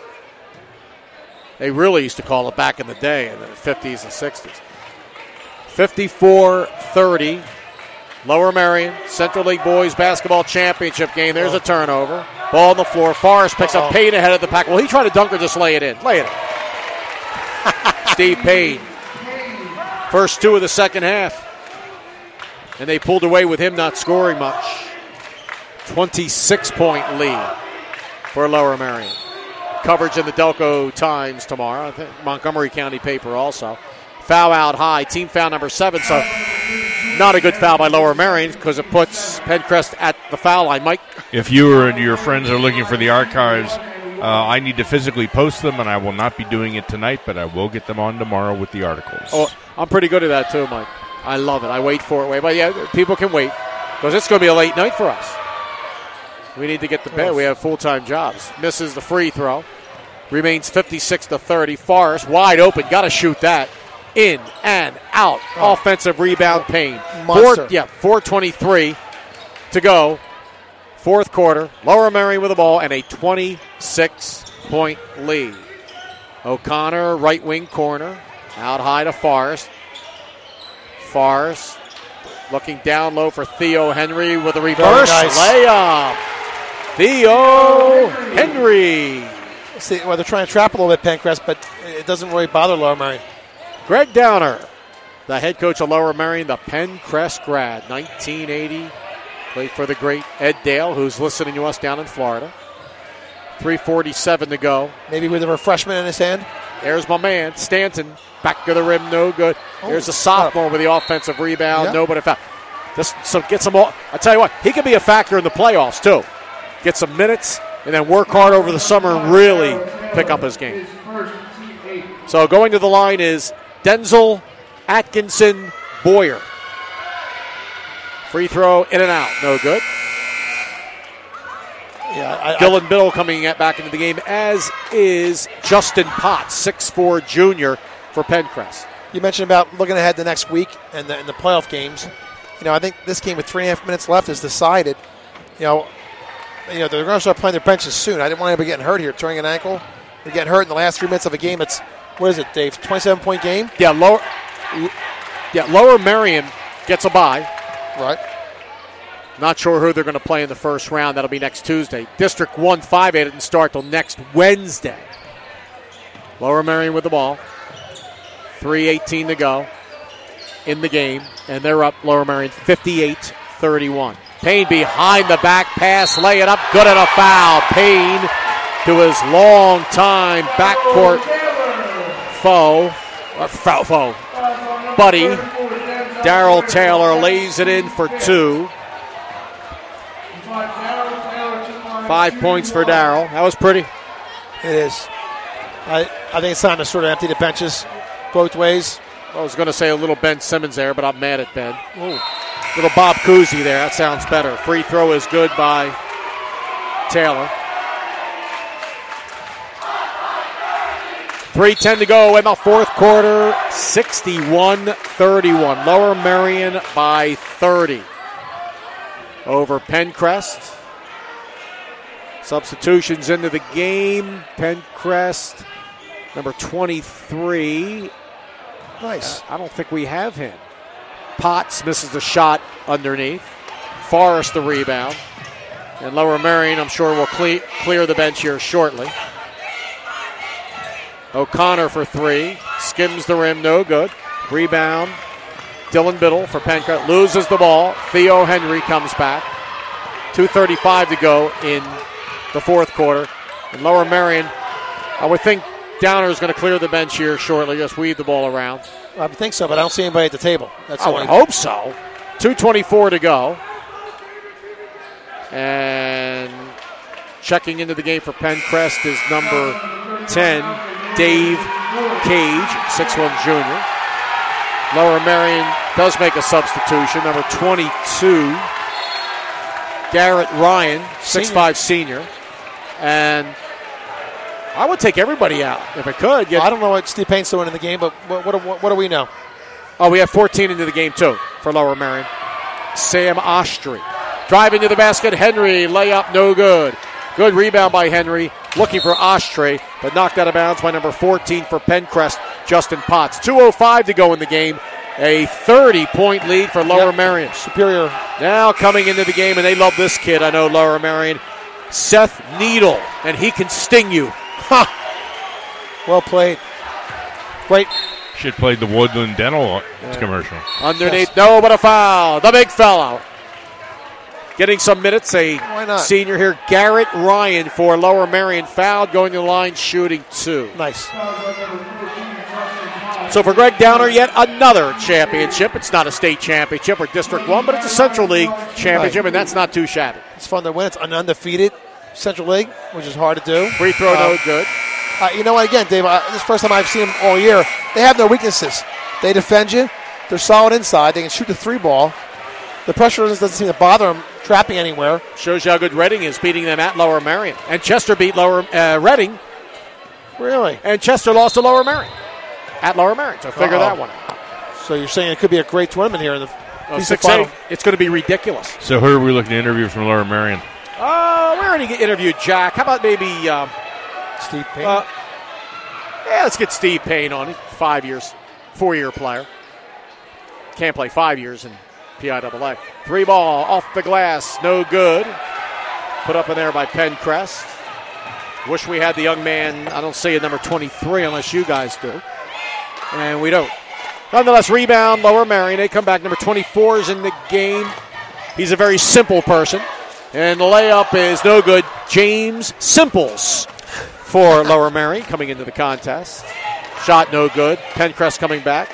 They really used to call it back in the day in the fifties and sixties. fifty-four thirty. Lower Merion, Central League Boys Basketball Championship game. There's a turnover. Ball on the floor. Forrest picks Uh-oh. up Payne ahead of the pack. Well, he tried to dunk or just lay it in. Lay it in. Steve Payne. First two of the second half. And they pulled away with him not scoring much. twenty-six point lead for Lower Merion. Coverage in the Delco Times tomorrow. I think Montgomery County paper also. Foul out high. Team foul number seven. So not a good foul by Lower Merion because it puts Pencrest at the foul line. Mike? If you or your friends are looking for the archives Uh, I need to physically post them, and I will not be doing it tonight, but I will get them on tomorrow with the articles. Oh, I'm pretty good at that too, Mike. I love it. I wait for it. Wait, but yeah, people can wait because it's going to be a late night for us. We need to get to bed. We have full-time jobs. Misses the free throw. Remains fifty-six to thirty. Forrest wide open. Got to shoot that. In and out. Oh. Offensive rebound, Payne. Monster. Four, yeah, four twenty-three to go. Fourth quarter. Lower Merion with the ball and a twenty-six point lead. O'Connor, right wing corner. Out high to Forrest. Forrest looking down low for Theo Henry with a reverse nice. layup. Theo Henry. See, well, they're trying to trap a little bit, Pencrest, but it doesn't really bother Lower Merion. Greg Downer, the head coach of Lower Merion, the Pencrest grad, nineteen eighty. Played for the great Ed Dale, who's listening to us down in Florida. three forty-seven to go. Maybe with a refreshment in his hand. There's my man, Stanton. Back of the rim, no good. Oh, There's a sophomore with the offensive rebound, yeah. no but a foul. This, so get some more. I tell you what, he could be a factor in the playoffs too. Get some minutes and then work hard over the summer and really pick up his game. So going to the line is Denzel Atkinson Boyer. Free throw in and out, no good. Yeah, I, Dylan I, Biddle coming back into the game, as is Justin Potts, six foot four junior for Pencrest. You mentioned about looking ahead the next week and the, and the playoff games. You know, I think this game with three and a half minutes left is decided. You know, you know they're going to start playing their benches soon. I didn't want anybody getting hurt here, tearing an ankle. They're getting hurt in the last three minutes of a game. It's, what is it, Dave, twenty-seven point game? Yeah, lower, yeah, Lower Merion gets a bye. Right. Not sure who they're going to play in the first round. That'll be next Tuesday. District one five A didn't start till next Wednesday. Lower Merion with the ball. three eighteen to go in the game. And they're up, Lower Merion, fifty-eight thirty-one. Payne behind the back pass. Lay it up. Good and a foul. Payne to his long-time backcourt foe. Or foul foe. Buddy. Darrell Taylor lays it in for two. Five points for Darrell. That was pretty. It is. I, I think it's time to sort of empty the benches both ways. I was going to say a little Ben Simmons there, but I'm mad at Ben. Ooh. Little Bob Cousy there. That sounds better. Free throw is good by Taylor. three ten to go in the fourth quarter. sixty-one thirty-one. Lower Merion by thirty. Over Pencrest. Substitutions into the game. Pencrest, number twenty-three. Nice. Uh, I don't think we have him. Potts misses the shot underneath. Forrest the rebound. And Lower Merion, I'm sure, will cle- clear the bench here shortly. O'Connor for three. Skims the rim, no good. Rebound. Dylan Biddle for Pencrest. Loses the ball. Theo Henry comes back. two thirty-five to go in the fourth quarter. And Lower Merion, I would think Downer is going to clear the bench here shortly. Just weave the ball around. I would think so, but I don't see anybody at the table. That's I would hope so. two twenty-four to go. And checking into the game for Pencrest is number ten, Dave Cage, six foot one junior. Lower Merion does make a substitution. Number twenty-two, Garrett Ryan, six foot five senior. And I would take everybody out if I could. Get, I don't know what Steve Payne's doing in the game, but what, what, what, what do we know? Oh, we have fourteen into the game, too, for Lower Merion. Sam Ostry. Driving to the basket, Henry, layup, no good. Good rebound by Henry, looking for Ostry, but knocked out of bounds by number fourteen for Pencrest, Justin Potts. two oh five to go in the game. A thirty-point lead for Lower yep. Merion. Superior. Now coming into the game, and they love this kid, I know, Lower Merion. Seth Needle, and he can sting you. Ha! Well played. Great. Should play the Woodland Dental yeah. commercial. Underneath, yes. No, but a foul. The big fellow. Getting some minutes, a Why not? Senior here, Garrett Ryan for Lower Merion, fouled, going to the line, shooting two. Nice. So for Greg Downer, yet another championship. It's not a state championship or District one, but it's a Central League championship, right. And that's not too shabby. It's fun to win. It's an undefeated Central League, which is hard to do. Free throw, Um, no good. Uh, you know what? Again, Dave, uh, this is the first time I've seen them all year. They have no weaknesses. They defend you. They're solid inside. They can shoot the three ball. The pressure doesn't, doesn't seem to bother them trapping anywhere. Shows you how good Reading is, beating them at Lower Merion. And Chester beat Lower uh, Reading. Really? And Chester lost to Lower Merion at Lower Merion. So figure Uh-oh. that one out. So you're saying it could be a great tournament here in the Oh, six eight. It's going to be ridiculous. So who are we looking to interview from Lower Merion? Uh, we already interviewed Jack. How about maybe um, Steve Payne? Uh, yeah, let's get Steve Payne on. He's five years, four-year player. Can't play five years in P I A A. Three ball off the glass, no good. Put up in there by Pencrest. Wish we had the young man, I don't see a number twenty-three unless you guys do. And we don't. Nonetheless, rebound, Lower Merion. They come back. Number twenty-four is in the game. He's a very simple person. And the layup is no good. James Simples for Lower Merion coming into the contest. Shot no good. Pencrest coming back.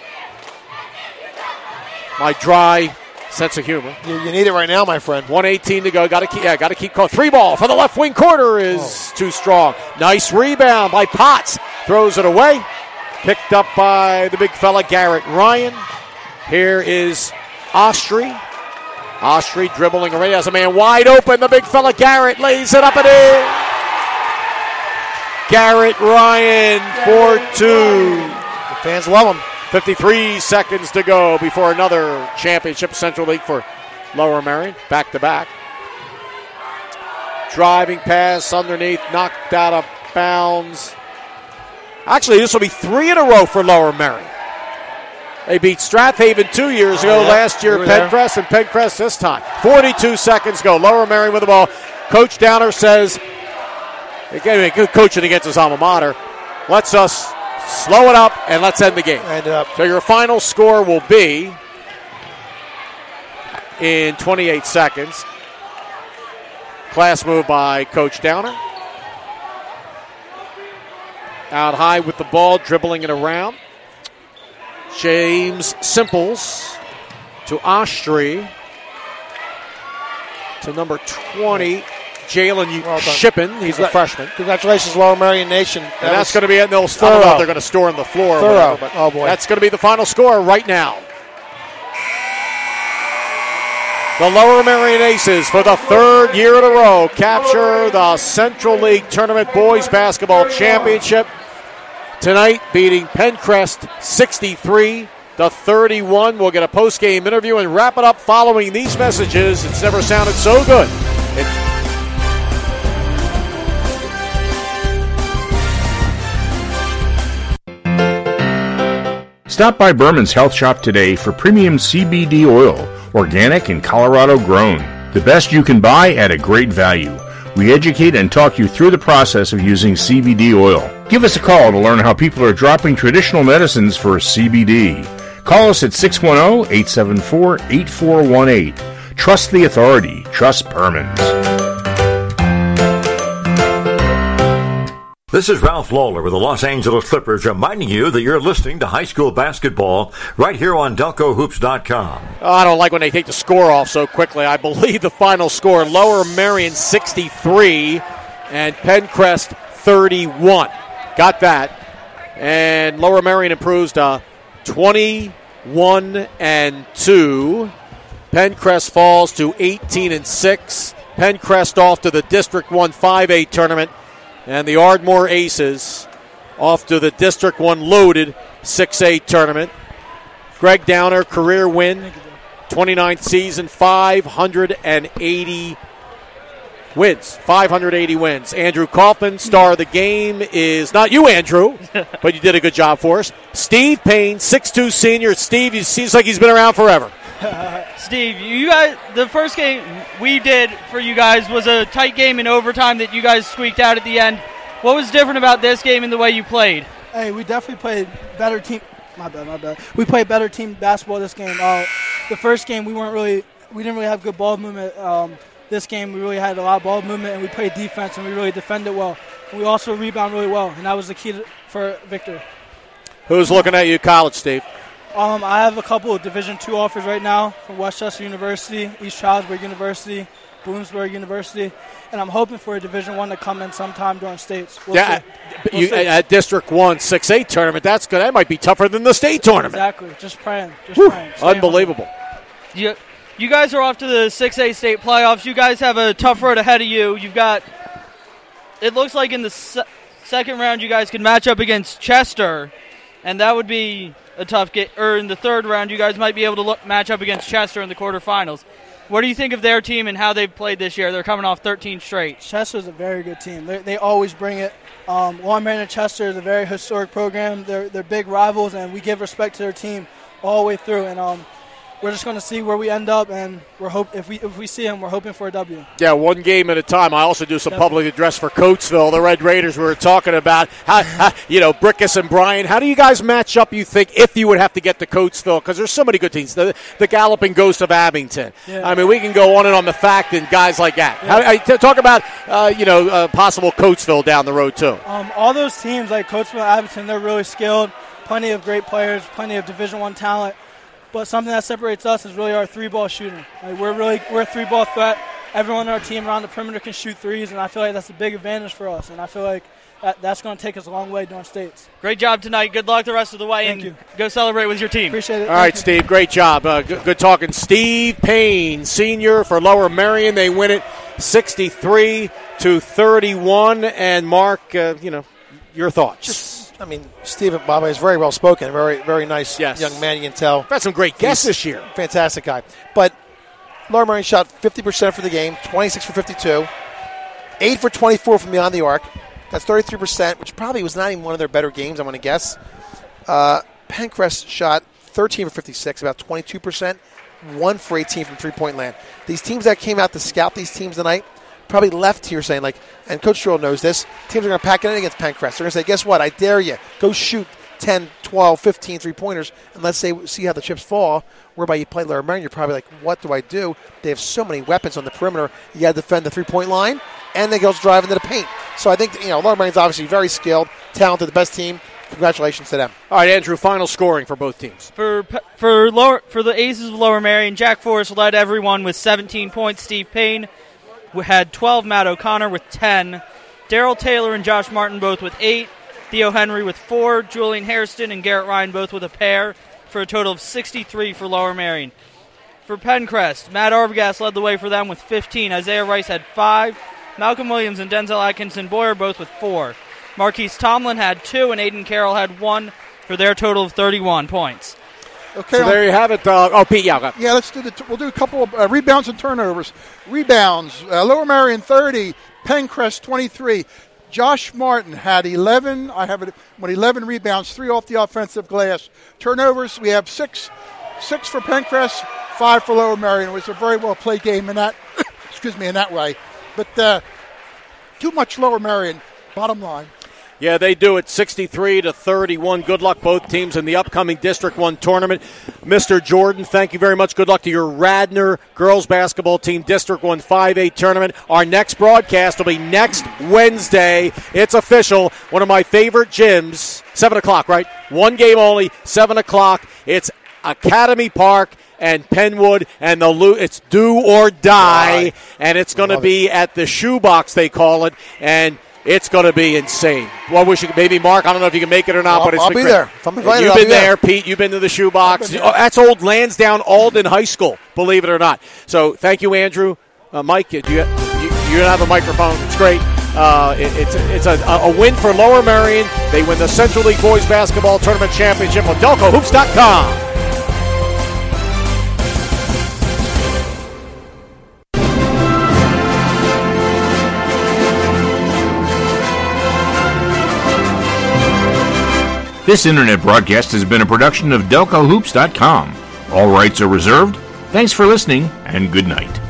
My dry sense of humor. You, you need it right now, my friend. one eighteen to go. Got to keep. Yeah, got to keep. Call. Three ball for the left wing corner is oh. too strong. Nice rebound by Potts. Throws it away. Picked up by the big fella Garrett Ryan. Here is Ostry. Ostry dribbling away as a man wide open. The big fella Garrett lays it up and in. Garrett Ryan for two. The fans love him. fifty-three seconds to go before another championship Central League for Lower Merion. Back to back. Driving pass underneath, knocked out of bounds. Actually, this will be three in a row for Lower Merion. They beat Strathaven two years ago. Oh, yeah. Last year, we Pencrest, and Pencrest this time. forty-two seconds go. Lower Merion with the ball. Coach Downer says, again, good coaching against his alma mater, let's us slow it up and let's end the game. End it up. So your final score will be in twenty-eight seconds. Class move by Coach Downer. Out high with the ball, dribbling it around. James Simples to Ostry. To number twenty, Jalen well Shippen. He's a freshman. Congratulations, Lower Merion Nation. That and that's going to be it. They'll, I don't know if they're going to store on the floor. Or whatever, but oh, boy. That's going to be the final score right now. The Lower Merion Aces, for the third year in a row, capture the Central League Tournament Boys Basketball Championship. Tonight, beating Pencrest sixty-three to thirty-one. We'll get a post-game interview and wrap it up following these messages. It's never sounded so good. It- Stop by Berman's Health Shop today for premium C B D oil, organic and Colorado grown. The best you can buy at a great value. We educate and talk you through the process of using C B D oil. Give us a call to learn how people are dropping traditional medicines for C B D. Call us at six one zero, eight seven four, eight four one eight. Trust the authority. Trust Berman's. This is Ralph Lawler with the Los Angeles Clippers reminding you that you're listening to high school basketball right here on Delco Hoops dot com. Oh, I don't like when they take the score off so quickly. I believe the final score, Lower Merion sixty-three and Pencrest thirty-one. Got that. And Lower Merion improves to twenty-one and two. Pencrest falls to eighteen and six. Pencrest off to the District one five A tournament. And the Ardmore Aces off to the District one loaded six A tournament. Greg Downer, career win, twenty-ninth season, five hundred eighty wins. five hundred eighty wins. Andrew Kaufman, star of the game, is not you, Andrew, but you did a good job for us. Steve Payne, six two senior. Steve, he seems like he's been around forever. Steve, you guys, the first game we did for you guys was a tight game in overtime that you guys squeaked out at the end. What was different about this game and the way you played? Hey, we definitely played better team. My bad, my bad. We played better team basketball this game. Uh, the first game we weren't really, we didn't really have good ball movement. Um, this game we really had a lot of ball movement and we played defense and we really defended well. And we also rebound really well, and that was the key to, for Victor. Who's looking at you, college, Steve? Um, I have a couple of Division two offers right now from Westchester University, East Stroudsburg University, Bloomsburg University, and I'm hoping for a Division One to come in sometime during states. We'll yeah, see. We'll you, see. at District One six A tournament, that's good. That might be tougher than the state tournament. Exactly. Just praying. Just Whew. praying. Stay Unbelievable. You, you guys are off to the six A state playoffs. You guys have a tough road ahead of you. You've got, it looks like in the se- second round you guys could match up against Chester, and that would be a tough game. Or in the third round, you guys might be able to look, match up against Chester in the quarterfinals. What do you think of their team and how they've played this year? They're coming off thirteen straight. Chester's a very good team. They're, they always bring it. Um, Lower Merion and Chester is a very historic program. They're, they're big rivals, and we give respect to their team all the way through. And um, we're just going to see where we end up, and we're hope if we if we see them, we're hoping for a W. Yeah, one game at a time. I also do some public address for Coatesville, the Red Raiders we were talking about. How, how, you know, Brickus and Brian, how do you guys match up, you think, if you would have to get to Coatesville? Because there's so many good teams. The, the Galloping Ghost of Abington. Yeah. I mean, we can go on and on the fact and guys like that. Yeah. How, I, t- talk about, uh, you know, uh, possible Coatesville down the road, too. Um, all those teams like Coatesville, Abington, they're really skilled. Plenty of great players, plenty of Division One talent. But something that separates us is really our three-ball shooting. Like we're really we're a three-ball threat. Everyone on our team around the perimeter can shoot threes, and I feel like that's a big advantage for us. And I feel like that, that's going to take us a long way during states. Great job tonight. Good luck the rest of the way. Thank and you. Go celebrate with your team. Appreciate it. All right, Steve, great job. Uh, good, good talking. Steve Payne, senior for Lower Merion. They win it sixty-three to thirty-one. And Mark, uh, you know, your thoughts. Just, I mean, Steve Baba is very well spoken, very very nice Yes. young man. You can tell. Had some great guests this year. Fantastic guy. But Lower Merion shot fifty percent for the game, twenty-six for fifty-two, eight for twenty-four from beyond the arc. That's thirty-three percent, which probably was not even one of their better games, I'm going to guess. Uh, Pencrest shot thirteen for fifty-six, about twenty-two percent, one for eighteen from three-point land. These teams that came out to scout these teams tonight probably left here saying, like, and Coach Stroll knows this, teams are going to pack it in against Pencrest. They're going to say, guess what, I dare you, go shoot ten, twelve, fifteen three-pointers, and let's say see how the chips fall, whereby you play Lower Merion, you're probably like, what do I do? They have so many weapons on the perimeter. You got to defend the three-point line, and they go drive into the paint. So I think, you know, Lower Merion's obviously very skilled, talented, the best team. Congratulations to them. All right, Andrew, final scoring for both teams. For for lower for the Aces of Lower Merion, Jack Forrest led everyone with seventeen points. Steve Payne had twelve. Matt O'Connor with ten. Daryl Taylor and Josh Martin both with eight. Theo Henry with four. Julian Hairston and Garrett Ryan both with a pair for a total of sixty-three for Lower Merion. For Pencrest, Matt Arbogast led the way for them with fifteen. Isaiah Rice had five. Malcolm Williams and Denzel Atkinson Boyer both with four. Marquise Tomlin had two, and Aiden Carroll had one for their total of thirty-one points. Okay, So there you have it. Uh, oh, Pete, yeah. go. Yeah, let's do the. T- we'll do a couple of uh, rebounds and turnovers. Rebounds: uh, Lower Merion thirty, Pencrest twenty-three. Josh Martin had eleven. I have it with eleven rebounds, three off the offensive glass. Turnovers: we have six, six for Pencrest, five for Lower Merion. It was a very well played game in that. excuse me, in that way. But uh, too much Lower Merion. Bottom line. Yeah, they do it sixty-three to thirty-one. Good luck, both teams, in the upcoming District one tournament. Mister Jordan, thank you very much. Good luck to your Radnor girls basketball team District one five A tournament. Our next broadcast will be next Wednesday. It's official. One of my favorite gyms. seven o'clock, right? One game only, seven o'clock. It's Academy Park and Penwood, and the Lo- it's do or die, Right. and it's going to Love be at the Shoebox, they call it, and it's going to be insane. Well, we should maybe Mark. I don't know if you can make it or not, I'll- but it's I'll been be great. there. If I'm invited, You've I'll been be there. there, Pete. You've been to the Shoebox. I've been Oh, there. that's old Lansdowne Alden High School. Believe it or not. So thank you, Andrew. Uh, Mike, do you, you you don't have a microphone? It's great. Uh, it, it's it's a, a win for Lower Merion. They win the Central League Boys Basketball Tournament Championship on Delco Hoops dot com. This internet broadcast has been a production of Delco Hoops dot com. All rights are reserved. Thanks for listening, and good night.